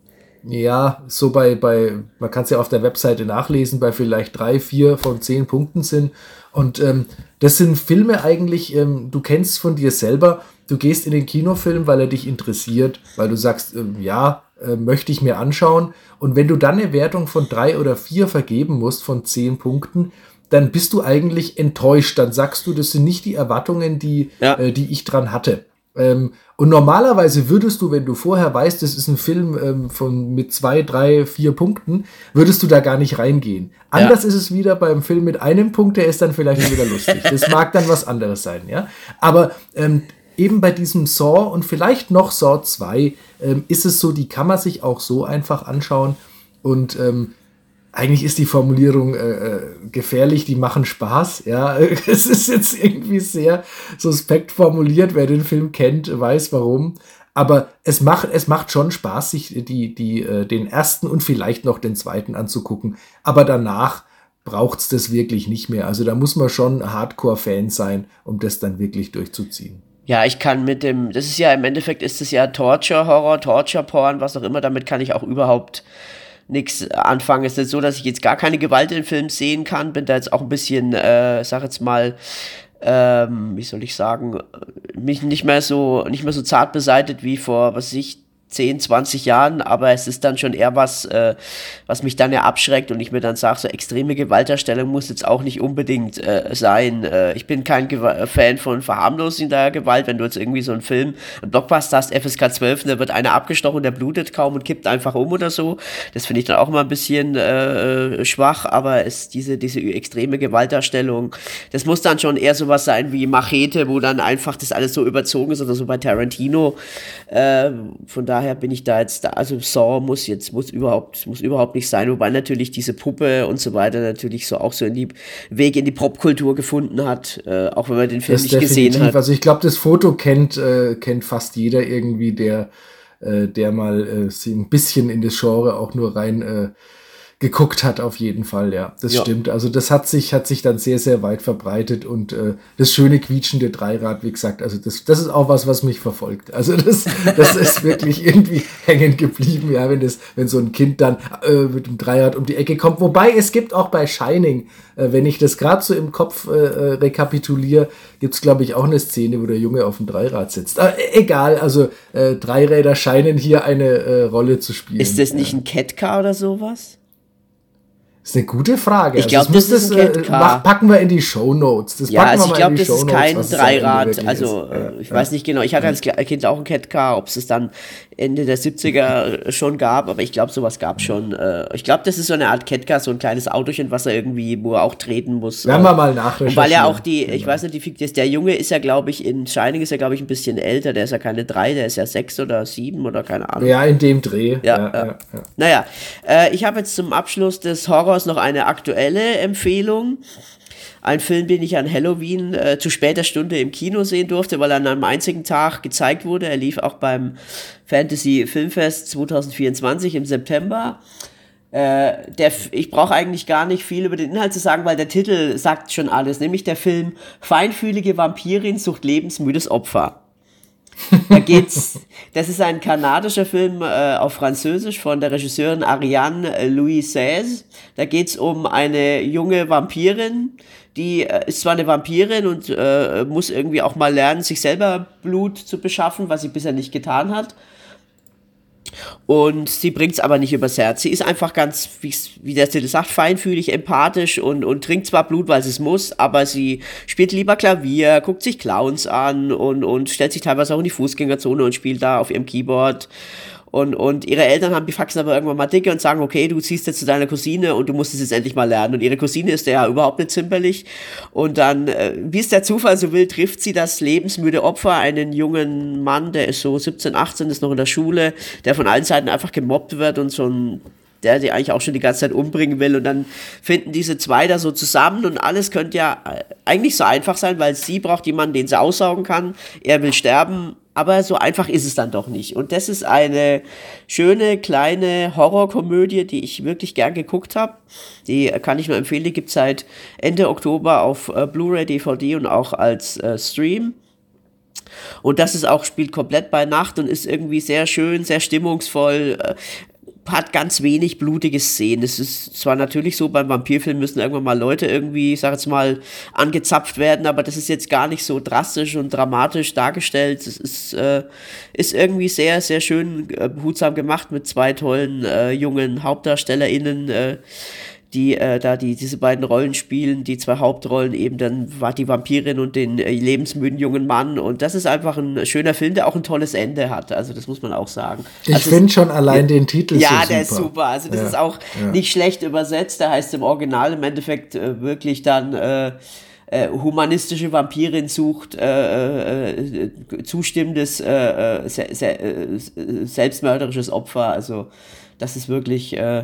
ja so bei, bei man kann es ja auf der Webseite nachlesen, bei vielleicht drei, vier von zehn Punkten sind. Und ähm, das sind Filme eigentlich, ähm, du kennst von dir selber, du gehst in den Kinofilm, weil er dich interessiert, weil du sagst, ähm, ja, äh, möchte ich mir anschauen. Und wenn du dann eine Wertung von drei oder vier vergeben musst von zehn Punkten, dann bist du eigentlich enttäuscht. Dann sagst du, das sind nicht die Erwartungen, die, Ja. äh, die ich dran hatte. Ähm, und normalerweise würdest du, wenn du vorher weißt, das ist ein Film ähm, von mit zwei, drei, vier Punkten, würdest du da gar nicht reingehen. Anders ist es wieder beim Film mit einem Punkt, der ist dann vielleicht wieder lustig. Das mag dann was anderes sein, ja. Aber ähm, eben bei diesem Saw und vielleicht noch Saw zwei ähm, ist es so, die kann man sich auch so einfach anschauen und ähm, eigentlich ist die Formulierung äh, gefährlich, die machen Spaß, ja, es ist jetzt irgendwie sehr suspekt formuliert, wer den Film kennt, weiß warum, aber es macht, es macht schon Spaß, sich die, die, äh, den ersten und vielleicht noch den zweiten anzugucken, aber danach braucht's das wirklich nicht mehr, also da muss man schon Hardcore-Fan sein, um das dann wirklich durchzuziehen. Ja, ich kann mit dem, das ist ja im Endeffekt ist es ja Torture-Horror, Torture-Porn, was auch immer, damit kann ich auch überhaupt nichts anfangen. Es ist so, dass ich jetzt gar keine Gewalt in Filmen sehen kann, bin da jetzt auch ein bisschen, äh, sag jetzt mal, ähm, wie soll ich sagen, mich nicht mehr so, nicht mehr so zart beseitigt wie vor, was weiß ich, zehn, zwanzig Jahren, aber es ist dann schon eher was, äh, was mich dann ja abschreckt und ich mir dann sage, so extreme Gewaltdarstellung muss jetzt auch nicht unbedingt äh, sein. Äh, ich bin kein Gew- Fan von verharmlosender Gewalt, wenn du jetzt irgendwie so einen Film, einen Blockbuster hast, F S K zwölf, da wird einer abgestochen, der blutet kaum und kippt einfach um oder so. Das finde ich dann auch immer ein bisschen äh, schwach, aber es, diese, diese extreme Gewaltdarstellung, das muss dann schon eher sowas sein wie Machete, wo dann einfach das alles so überzogen ist oder so bei Tarantino. Äh, von daher bin ich da jetzt da, also Saw muss jetzt, muss überhaupt, muss überhaupt nicht sein, wobei natürlich diese Puppe und so weiter natürlich so auch so in die Weg in die Popkultur gefunden hat, äh, auch wenn man den Film Das nicht gesehen hat. Also ich glaube, das Foto kennt, äh, kennt fast jeder irgendwie, der, äh, der mal äh, sich ein bisschen in das Genre auch nur rein äh, geguckt hat, auf jeden Fall, ja. Das Ja. stimmt. Also das hat sich, hat sich dann sehr, sehr weit verbreitet und äh, das schöne quietschende Dreirad, wie gesagt, also das, das ist auch was, was mich verfolgt. Also das, das ist wirklich irgendwie hängen geblieben, ja, wenn das, wenn so ein Kind dann äh, mit dem Dreirad um die Ecke kommt. Wobei es gibt auch bei Shining, äh, wenn ich das gerade so im Kopf äh, rekapituliere, gibt es, glaube ich, auch eine Szene, wo der Junge auf dem Dreirad sitzt. Äh, egal, also äh, Dreiräder scheinen hier eine äh, Rolle zu spielen. Ist das nicht ein Catcar oder sowas? Das ist eine gute Frage. Ich glaub, also das ist ein äh, Catcar. mach- packen wir in die Shownotes. Das Ja, packen also wir ich mal glaube, in die das ist Shownotes, kein was es am Ende Dreirad. wirklich Also ist. äh, Ja, ich ja. weiß nicht genau. Ich hatte als Kle- Kind auch ein Catcar, ob es es dann Ende der siebziger schon gab, aber ich glaube, sowas gab schon. Äh, ich glaube, das ist so eine Art Catcar, so ein kleines Autochen, was er irgendwie, wo er auch treten muss. Werden wir mal nachrecherchieren. Und weil er auch die, ich Genau. weiß nicht, wie viel das, der Junge ist ja, glaube ich, in Shining ist er, glaube ich, ein bisschen älter. Der ist ja keine drei, der ist ja sechs oder sieben oder keine Ahnung. Ja, in dem Dreh. Ja, ja, ja. ja, ja. Naja, äh, ich habe jetzt zum Abschluss des Horrors noch eine aktuelle Empfehlung. Ein Film, den ich an Halloween äh, zu später Stunde im Kino sehen durfte, weil er an einem einzigen Tag gezeigt wurde. Er lief auch beim Fantasy Filmfest zwanzig vierundzwanzig im September. Äh, der, F- ich brauche eigentlich gar nicht viel über den Inhalt zu sagen, weil der Titel sagt schon alles. Nämlich der Film Feinfühlige Vampirin sucht lebensmüdes Opfer. Da geht's, das ist ein kanadischer Film äh, auf Französisch von der Regisseurin Ariane Louis Seize. Da geht's um eine junge Vampirin, die äh, ist zwar eine Vampirin und äh, muss irgendwie auch mal lernen, sich selber Blut zu beschaffen, was sie bisher nicht getan hat. Und sie bringt's aber nicht übers Herz. Sie ist einfach ganz, wie's- wie der Titel sagt, feinfühlig, empathisch und, und trinkt zwar Blut, weil sie es muss, aber sie spielt lieber Klavier, guckt sich Clowns an und, und stellt sich teilweise auch in die Fußgängerzone und spielt da auf ihrem Keyboard. Und, und ihre Eltern haben die Faxen aber irgendwann mal dicke und sagen, okay, du ziehst jetzt zu deiner Cousine und du musst es jetzt endlich mal lernen. Und ihre Cousine ist ja überhaupt nicht zimperlich. Und dann, äh, wie es der Zufall so will, trifft sie das lebensmüde Opfer, einen jungen Mann, der ist so siebzehn, achtzehn, ist noch in der Schule, der von allen Seiten einfach gemobbt wird und so ein der die eigentlich auch schon die ganze Zeit umbringen will. Und dann finden diese zwei da so zusammen und alles könnte ja äh, eigentlich so einfach sein, weil sie braucht jemanden, den sie aussaugen kann. Er will sterben, aber so einfach ist es dann doch nicht. Und das ist eine schöne, kleine Horrorkomödie, die ich wirklich gern geguckt habe. Die kann ich nur empfehlen. Die gibt es seit Ende Oktober auf äh, Blu-ray, D V D und auch als äh, Stream. Und das ist auch, spielt komplett bei Nacht und ist irgendwie sehr schön, sehr stimmungsvoll, äh, hat ganz wenig blutige Szenen. Es ist zwar natürlich so, beim Vampirfilm müssen irgendwann mal Leute irgendwie, ich sag jetzt mal, angezapft werden, aber das ist jetzt gar nicht so drastisch und dramatisch dargestellt. Es ist, äh, ist irgendwie sehr, sehr schön äh, behutsam gemacht mit zwei tollen äh, jungen HauptdarstellerInnen, äh, die äh, da die diese beiden Rollen spielen, die zwei Hauptrollen eben, dann war die Vampirin und den äh, lebensmüden jungen Mann, und das ist einfach ein schöner Film, der auch ein tolles Ende hat, also das muss man auch sagen. Ich also finde schon allein den Titel ja, so super. der ist super, also das Ja, ist auch ja. nicht schlecht übersetzt, der heißt im Original im Endeffekt äh, wirklich dann äh, äh, humanistische Vampirin sucht äh, äh, zustimmendes äh, äh, se se äh, selbstmörderisches Opfer, also das ist wirklich äh,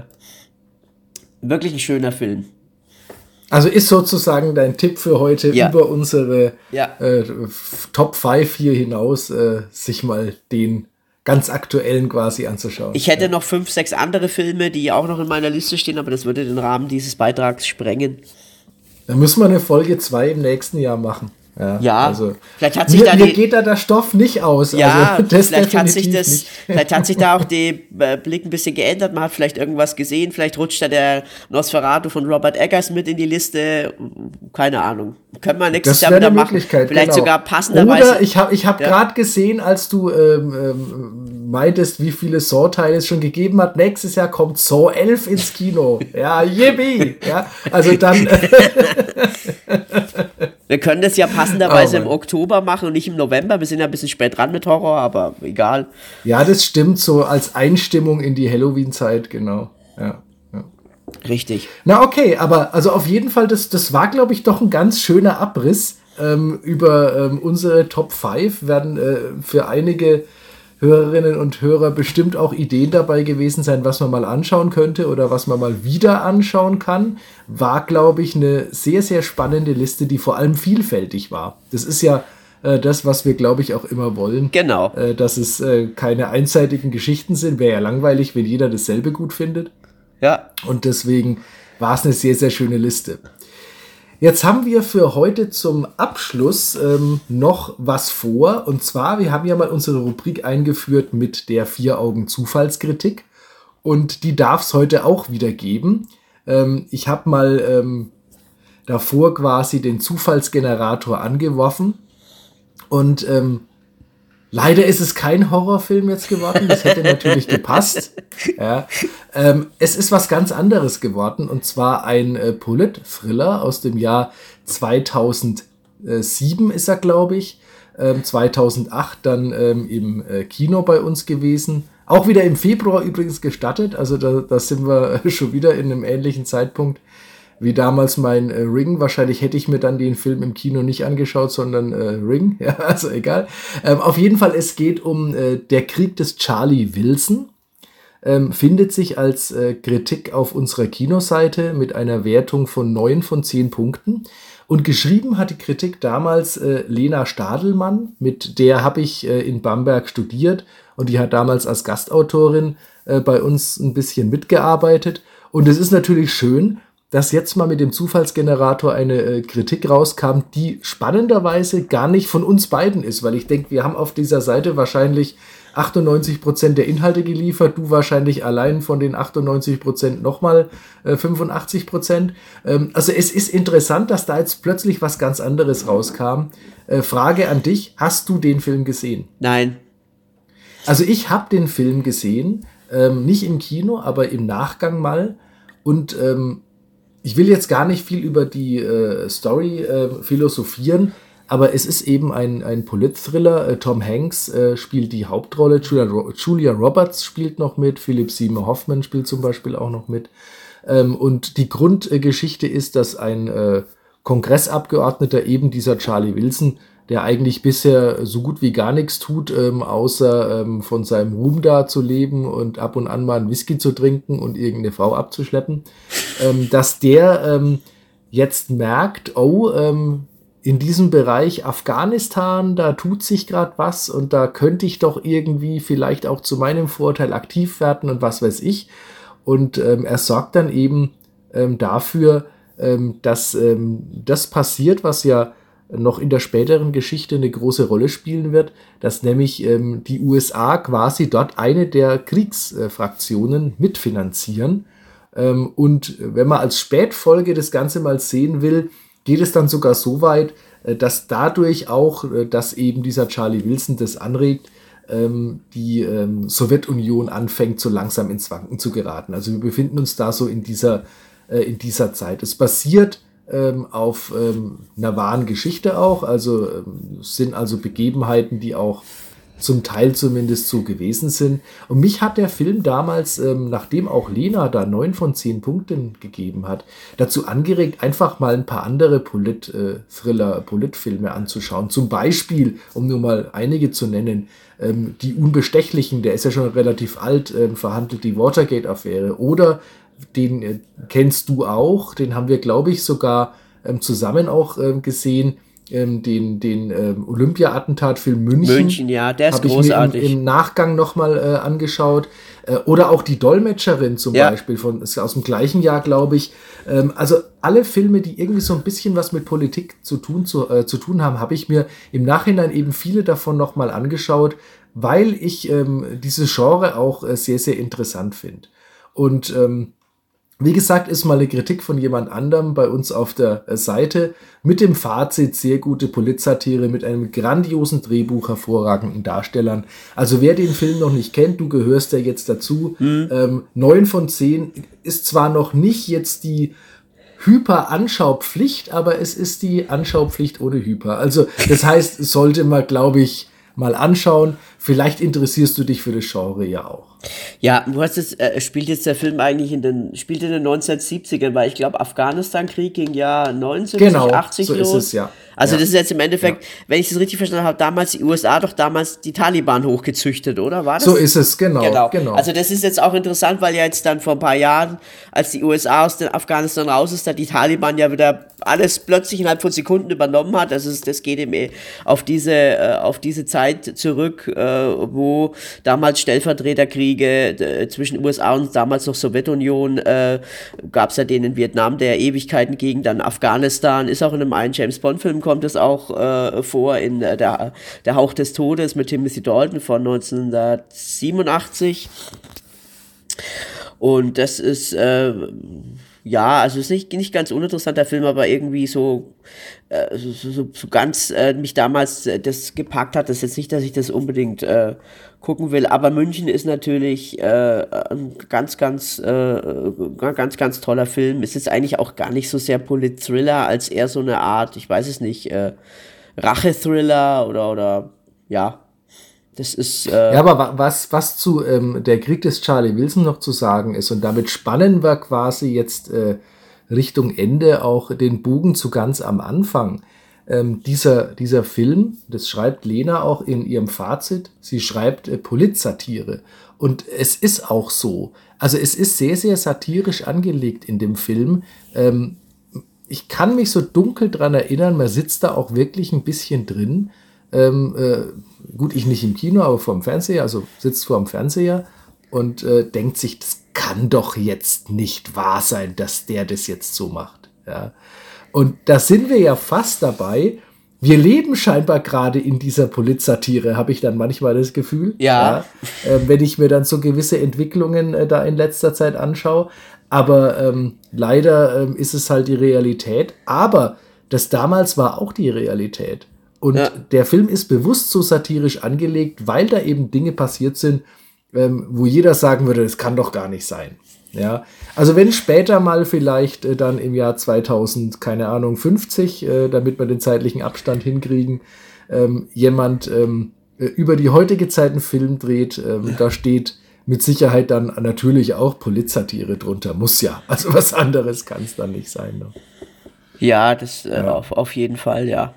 wirklich ein schöner Film. Also ist sozusagen dein Tipp für heute, Ja. über unsere Ja. äh, Top fünf hier hinaus, äh, sich mal den ganz aktuellen quasi anzuschauen. Ich hätte noch fünf, sechs andere Filme, die auch noch in meiner Liste stehen, aber das würde den Rahmen dieses Beitrags sprengen. Da müssen wir eine Folge zwei im nächsten Jahr machen. Ja, Ja, also vielleicht hat sich mir, da mir die- geht da der Stoff nicht aus. Ja, also das vielleicht hat sich definitiv das, nicht. vielleicht hat sich da auch der äh, Blick ein bisschen geändert. Man hat vielleicht irgendwas gesehen. Vielleicht rutscht da der Nosferatu von Robert Eggers mit in die Liste. Keine Ahnung. Können wir nächstes Das Jahr wäre wieder eine machen. Möglichkeit. Vielleicht genau. sogar passenderweise. Oder ich habe ich hab Ja. gerade gesehen, als du ähm, ähm, meintest, wie viele Saw-Teile es schon gegeben hat. Nächstes Jahr kommt Saw elf ins Kino. Ja, yippie. Ja, also dann. Wir können das ja passenderweise Oh im Mann. Oktober machen und nicht im November. Wir sind ja ein bisschen spät dran mit Horror, aber egal. Ja, das stimmt, so als Einstimmung in die Halloween-Zeit, genau. Ja, ja. Richtig. Na okay, aber also auf jeden Fall, das, das war, glaube ich, doch ein ganz schöner Abriss ähm, über ähm, unsere Top fünf. Werden äh, für einige Hörerinnen und Hörer bestimmt auch Ideen dabei gewesen sein, was man mal anschauen könnte oder was man mal wieder anschauen kann. War, glaube ich, eine sehr, sehr spannende Liste, die vor allem vielfältig war. Das ist ja äh, das, was wir, glaube ich, auch immer wollen. Genau. Äh, dass es äh, keine einseitigen Geschichten sind. Wäre ja langweilig, wenn jeder dasselbe gut findet. Ja. Und deswegen war es eine sehr, sehr schöne Liste. Jetzt haben wir für heute zum Abschluss ähm, noch was vor. Und zwar, wir haben ja mal unsere Rubrik eingeführt mit der Vier-Augen-Zufallskritik. Und die darf es heute auch wieder geben. Ähm, ich habe mal ähm, davor quasi den Zufallsgenerator angeworfen. Und ähm, leider ist es kein Horrorfilm jetzt geworden. Das hätte natürlich gepasst. Ja. Ähm, es ist was ganz anderes geworden. Und zwar ein äh, Polit-Thriller aus dem Jahr zweitausendsieben ist er, glaube ich. Ähm, zweitausendacht dann ähm, im äh, Kino bei uns gewesen. Auch wieder im Februar übrigens gestattet. Also da, da sind wir schon wieder in einem ähnlichen Zeitpunkt wie damals mein äh, Ring. Wahrscheinlich hätte ich mir dann den Film im Kino nicht angeschaut, sondern äh, Ring. Ja, also egal. Ähm, auf jeden Fall, es geht um äh, Der Krieg des Charlie Wilson. Ähm, findet sich als äh, Kritik auf unserer Kinoseite mit einer Wertung von neun von zehn Punkten. Und geschrieben hat die Kritik damals äh, Lena Stadelmann. Mit der habe ich äh, in Bamberg studiert. Und die hat damals als Gastautorin äh, bei uns ein bisschen mitgearbeitet. Und es ist natürlich schön, dass jetzt mal mit dem Zufallsgenerator eine äh, Kritik rauskam, die spannenderweise gar nicht von uns beiden ist. Weil ich denke, wir haben auf dieser Seite wahrscheinlich achtundneunzig Prozent der Inhalte geliefert. Du wahrscheinlich allein von den achtundneunzig Prozent nochmal äh, fünfundachtzig Prozent. Ähm, also es ist interessant, dass da jetzt plötzlich was ganz anderes rauskam. Äh, Frage an dich, hast du den Film gesehen? Nein. Also ich habe den Film gesehen, ähm, nicht im Kino, aber im Nachgang mal. Und ähm, ich will jetzt gar nicht viel über die äh, Story äh, philosophieren, aber es ist eben ein, ein Polit-Thriller. Äh, Tom Hanks äh, spielt die Hauptrolle, Julia, Ro- Julia Roberts spielt noch mit, Philip Seymour Hoffman spielt zum Beispiel auch noch mit. Ähm, und die Grundgeschichte ist, dass ein äh, Kongressabgeordneter, eben dieser Charlie Wilson, der eigentlich bisher so gut wie gar nichts tut, ähm, außer ähm, von seinem Ruhm da zu leben und ab und an mal einen Whisky zu trinken und irgendeine Frau abzuschleppen, ähm, dass der ähm, jetzt merkt, oh, ähm, in diesem Bereich Afghanistan, da tut sich gerade was und da könnte ich doch irgendwie vielleicht auch zu meinem Vorteil aktiv werden und was weiß ich. Und ähm, er sorgt dann eben ähm, dafür, ähm, dass ähm, das passiert, was ja noch in der späteren Geschichte eine große Rolle spielen wird, dass nämlich ähm, die U S A quasi dort eine der Kriegsfraktionen mitfinanzieren. Ähm, und wenn man als Spätfolge das Ganze mal sehen will, geht es dann sogar so weit, äh, dass dadurch auch, äh, dass eben dieser Charlie Wilson das anregt, ähm, die ähm, Sowjetunion anfängt, so langsam ins Wanken zu geraten. Also wir befinden uns da so in dieser, äh, in dieser Zeit. Es basiert Ähm, auf ähm, einer wahren Geschichte auch, also ähm, sind also Begebenheiten, die auch zum Teil zumindest so gewesen sind. Und mich hat der Film damals, ähm, nachdem auch Lena da neun von zehn Punkten gegeben hat, dazu angeregt, einfach mal ein paar andere Polit-Thriller, Politfilme anzuschauen. Zum Beispiel, um nur mal einige zu nennen, ähm, Die Unbestechlichen, der ist ja schon relativ alt, ähm, verhandelt die Watergate-Affäre. Oder den äh, kennst du auch, den haben wir, glaube ich, sogar ähm, zusammen auch ähm, gesehen, ähm, den, den ähm, Olympia-Attentat-Film München. München, ja, der ist Hab ich großartig. mir im, im Nachgang nochmal äh, angeschaut. Äh, oder auch Die Dolmetscherin zum Ja. Beispiel, von, ist aus dem gleichen Jahr, glaube ich. Ähm, also alle Filme, die irgendwie so ein bisschen was mit Politik zu tun, zu, äh, zu tun haben, habe ich mir im Nachhinein eben viele davon nochmal angeschaut, weil ich ähm, dieses Genre auch äh, sehr, sehr interessant finde. Und ähm, wie gesagt, ist mal eine Kritik von jemand anderem bei uns auf der Seite mit dem Fazit: sehr gute Politsatire mit einem grandiosen Drehbuch, hervorragenden Darstellern. Also wer den Film noch nicht kennt, du gehörst ja jetzt dazu. Mhm. Ähm, neun von zehn ist zwar noch nicht jetzt die Hyper-Anschaupflicht, aber es ist die Anschaupflicht ohne Hyper. Also das heißt, sollte man, glaube ich, mal anschauen. Vielleicht interessierst du dich für das Genre ja auch. Ja, du hast es, äh, spielt jetzt der Film eigentlich in den, spielt in den neunzehnhundertsiebzigern, weil ich glaube, Afghanistan-Krieg ging ja neunzehnhundertsiebzig, genau, achtzig so los. Ist es, ja. Also ja. das ist jetzt im Endeffekt, ja. wenn ich das richtig verstanden habe, damals die U S A doch damals die Taliban hochgezüchtet, oder? War das? So ist es, genau, genau. genau. Also das ist jetzt auch interessant, weil ja jetzt dann vor ein paar Jahren, als die U S A aus dem Afghanistan raus ist, da die Taliban ja wieder alles plötzlich innerhalb von Sekunden übernommen hat. Also das geht eben auf diese, auf diese Zeit zurück, wo damals Stellvertreterkriege Kriege äh, zwischen U S A und damals noch Sowjetunion, äh, gab es ja den in Vietnam, der Ewigkeiten ging, dann Afghanistan, ist auch in einem einen James-Bond-Film, kommt es auch äh, vor, in äh, der, der Hauch des Todes mit Timothy Dalton von neunzehnhundertsiebenundachtzig. Und das ist, äh, ja, also ist nicht, nicht ganz uninteressanter Film, aber irgendwie so, äh, so, so, so ganz äh, mich damals äh, das gepackt hat. Das ist jetzt nicht, dass ich das unbedingt äh, gucken will, aber München ist natürlich äh, ein ganz, ganz, äh, ganz, ganz toller Film. Es ist eigentlich auch gar nicht so sehr Polit-Thriller, als eher so eine Art, ich weiß es nicht, äh, Rache-Thriller oder, oder, ja. Das ist, äh ja, aber was, was zu ähm, der Krieg des Charlie Wilson noch zu sagen ist, und damit spannen wir quasi jetzt äh, Richtung Ende auch den Bogen zu ganz am Anfang. Ähm, dieser, dieser Film, das schreibt Lena auch in ihrem Fazit, sie schreibt äh, Politsatire. Und es ist auch so. Also es ist sehr, sehr satirisch angelegt in dem Film. Ähm, ich kann mich so dunkel dran erinnern, man sitzt da auch wirklich ein bisschen drin. Ähm, äh, gut, ich nicht im Kino, aber vorm Fernseher, also sitzt vor dem Fernseher und äh, denkt sich, das kann doch jetzt nicht wahr sein, dass der das jetzt so macht. Ja. Und da sind wir ja fast dabei. Wir leben scheinbar gerade in dieser Politsatire, habe ich dann manchmal das Gefühl. Ja. Ja äh, wenn ich mir dann so gewisse Entwicklungen äh, da in letzter Zeit anschaue. Aber ähm, leider ähm, ist es halt die Realität. Aber das damals war auch die Realität. Und ja. der Film ist bewusst so satirisch angelegt, weil da eben Dinge passiert sind, ähm, wo jeder sagen würde, das kann doch gar nicht sein. Ja, also wenn später mal vielleicht äh, dann im Jahr zweitausend, keine Ahnung, fünfzig, äh, damit wir den zeitlichen Abstand hinkriegen, ähm, jemand ähm, über die heutige Zeit einen Film dreht, ähm, da steht mit Sicherheit dann natürlich auch Politsatire drunter. Muss ja. Also was anderes kann es dann nicht sein. Ne? Ja, das äh, ja. Auf, auf jeden Fall, ja.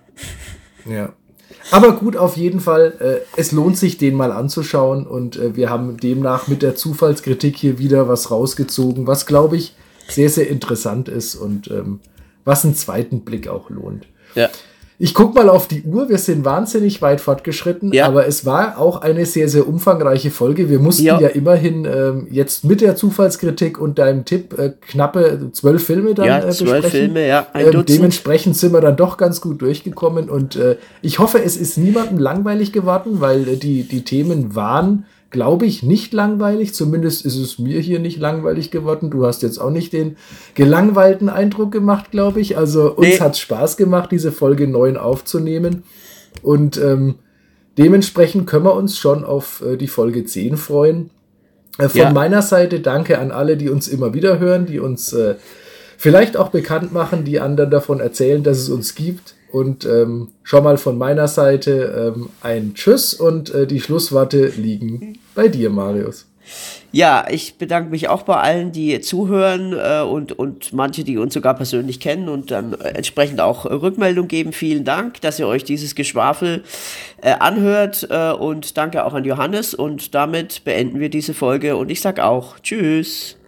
Ja. Aber gut, auf jeden Fall, äh, es lohnt sich, den mal anzuschauen, und äh, wir haben demnach mit der Zufallskritik hier wieder was rausgezogen, was, glaube ich, sehr, sehr interessant ist und ähm, was einen zweiten Blick auch lohnt. Ja. Ich guck mal auf die Uhr, wir sind wahnsinnig weit fortgeschritten, ja. aber es war auch eine sehr, sehr umfangreiche Folge. Wir mussten ja, ja immerhin ähm, jetzt mit der Zufallskritik und deinem Tipp äh, knappe zwölf Filme dann ja, äh, besprechen. zwölf Filme, ja, ein ähm, Dutzend. Dementsprechend sind wir dann doch ganz gut durchgekommen, und äh, ich hoffe, es ist niemandem langweilig geworden, weil äh, die, die Themen waren, glaube ich, nicht langweilig. Zumindest ist es mir hier nicht langweilig geworden. Du hast jetzt auch nicht den gelangweilten Eindruck gemacht, glaube ich. Also uns nee. hat es Spaß gemacht, diese Folge neun aufzunehmen. Und ähm, dementsprechend können wir uns schon auf äh, die Folge zehn freuen. Äh, von ja. meiner Seite danke an alle, die uns immer wieder hören, die uns äh, vielleicht auch bekannt machen, die anderen davon erzählen, dass es uns gibt. Und ähm, schon mal von meiner Seite ähm, ein Tschüss, und äh, die Schlussworte liegen bei dir, Marius. Ja, ich bedanke mich auch bei allen, die zuhören äh, und, und manche, die uns sogar persönlich kennen und dann äh, entsprechend auch äh, Rückmeldung geben. Vielen Dank, dass ihr euch dieses Geschwafel äh, anhört äh, und danke auch an Johannes, und damit beenden wir diese Folge und ich sage auch Tschüss.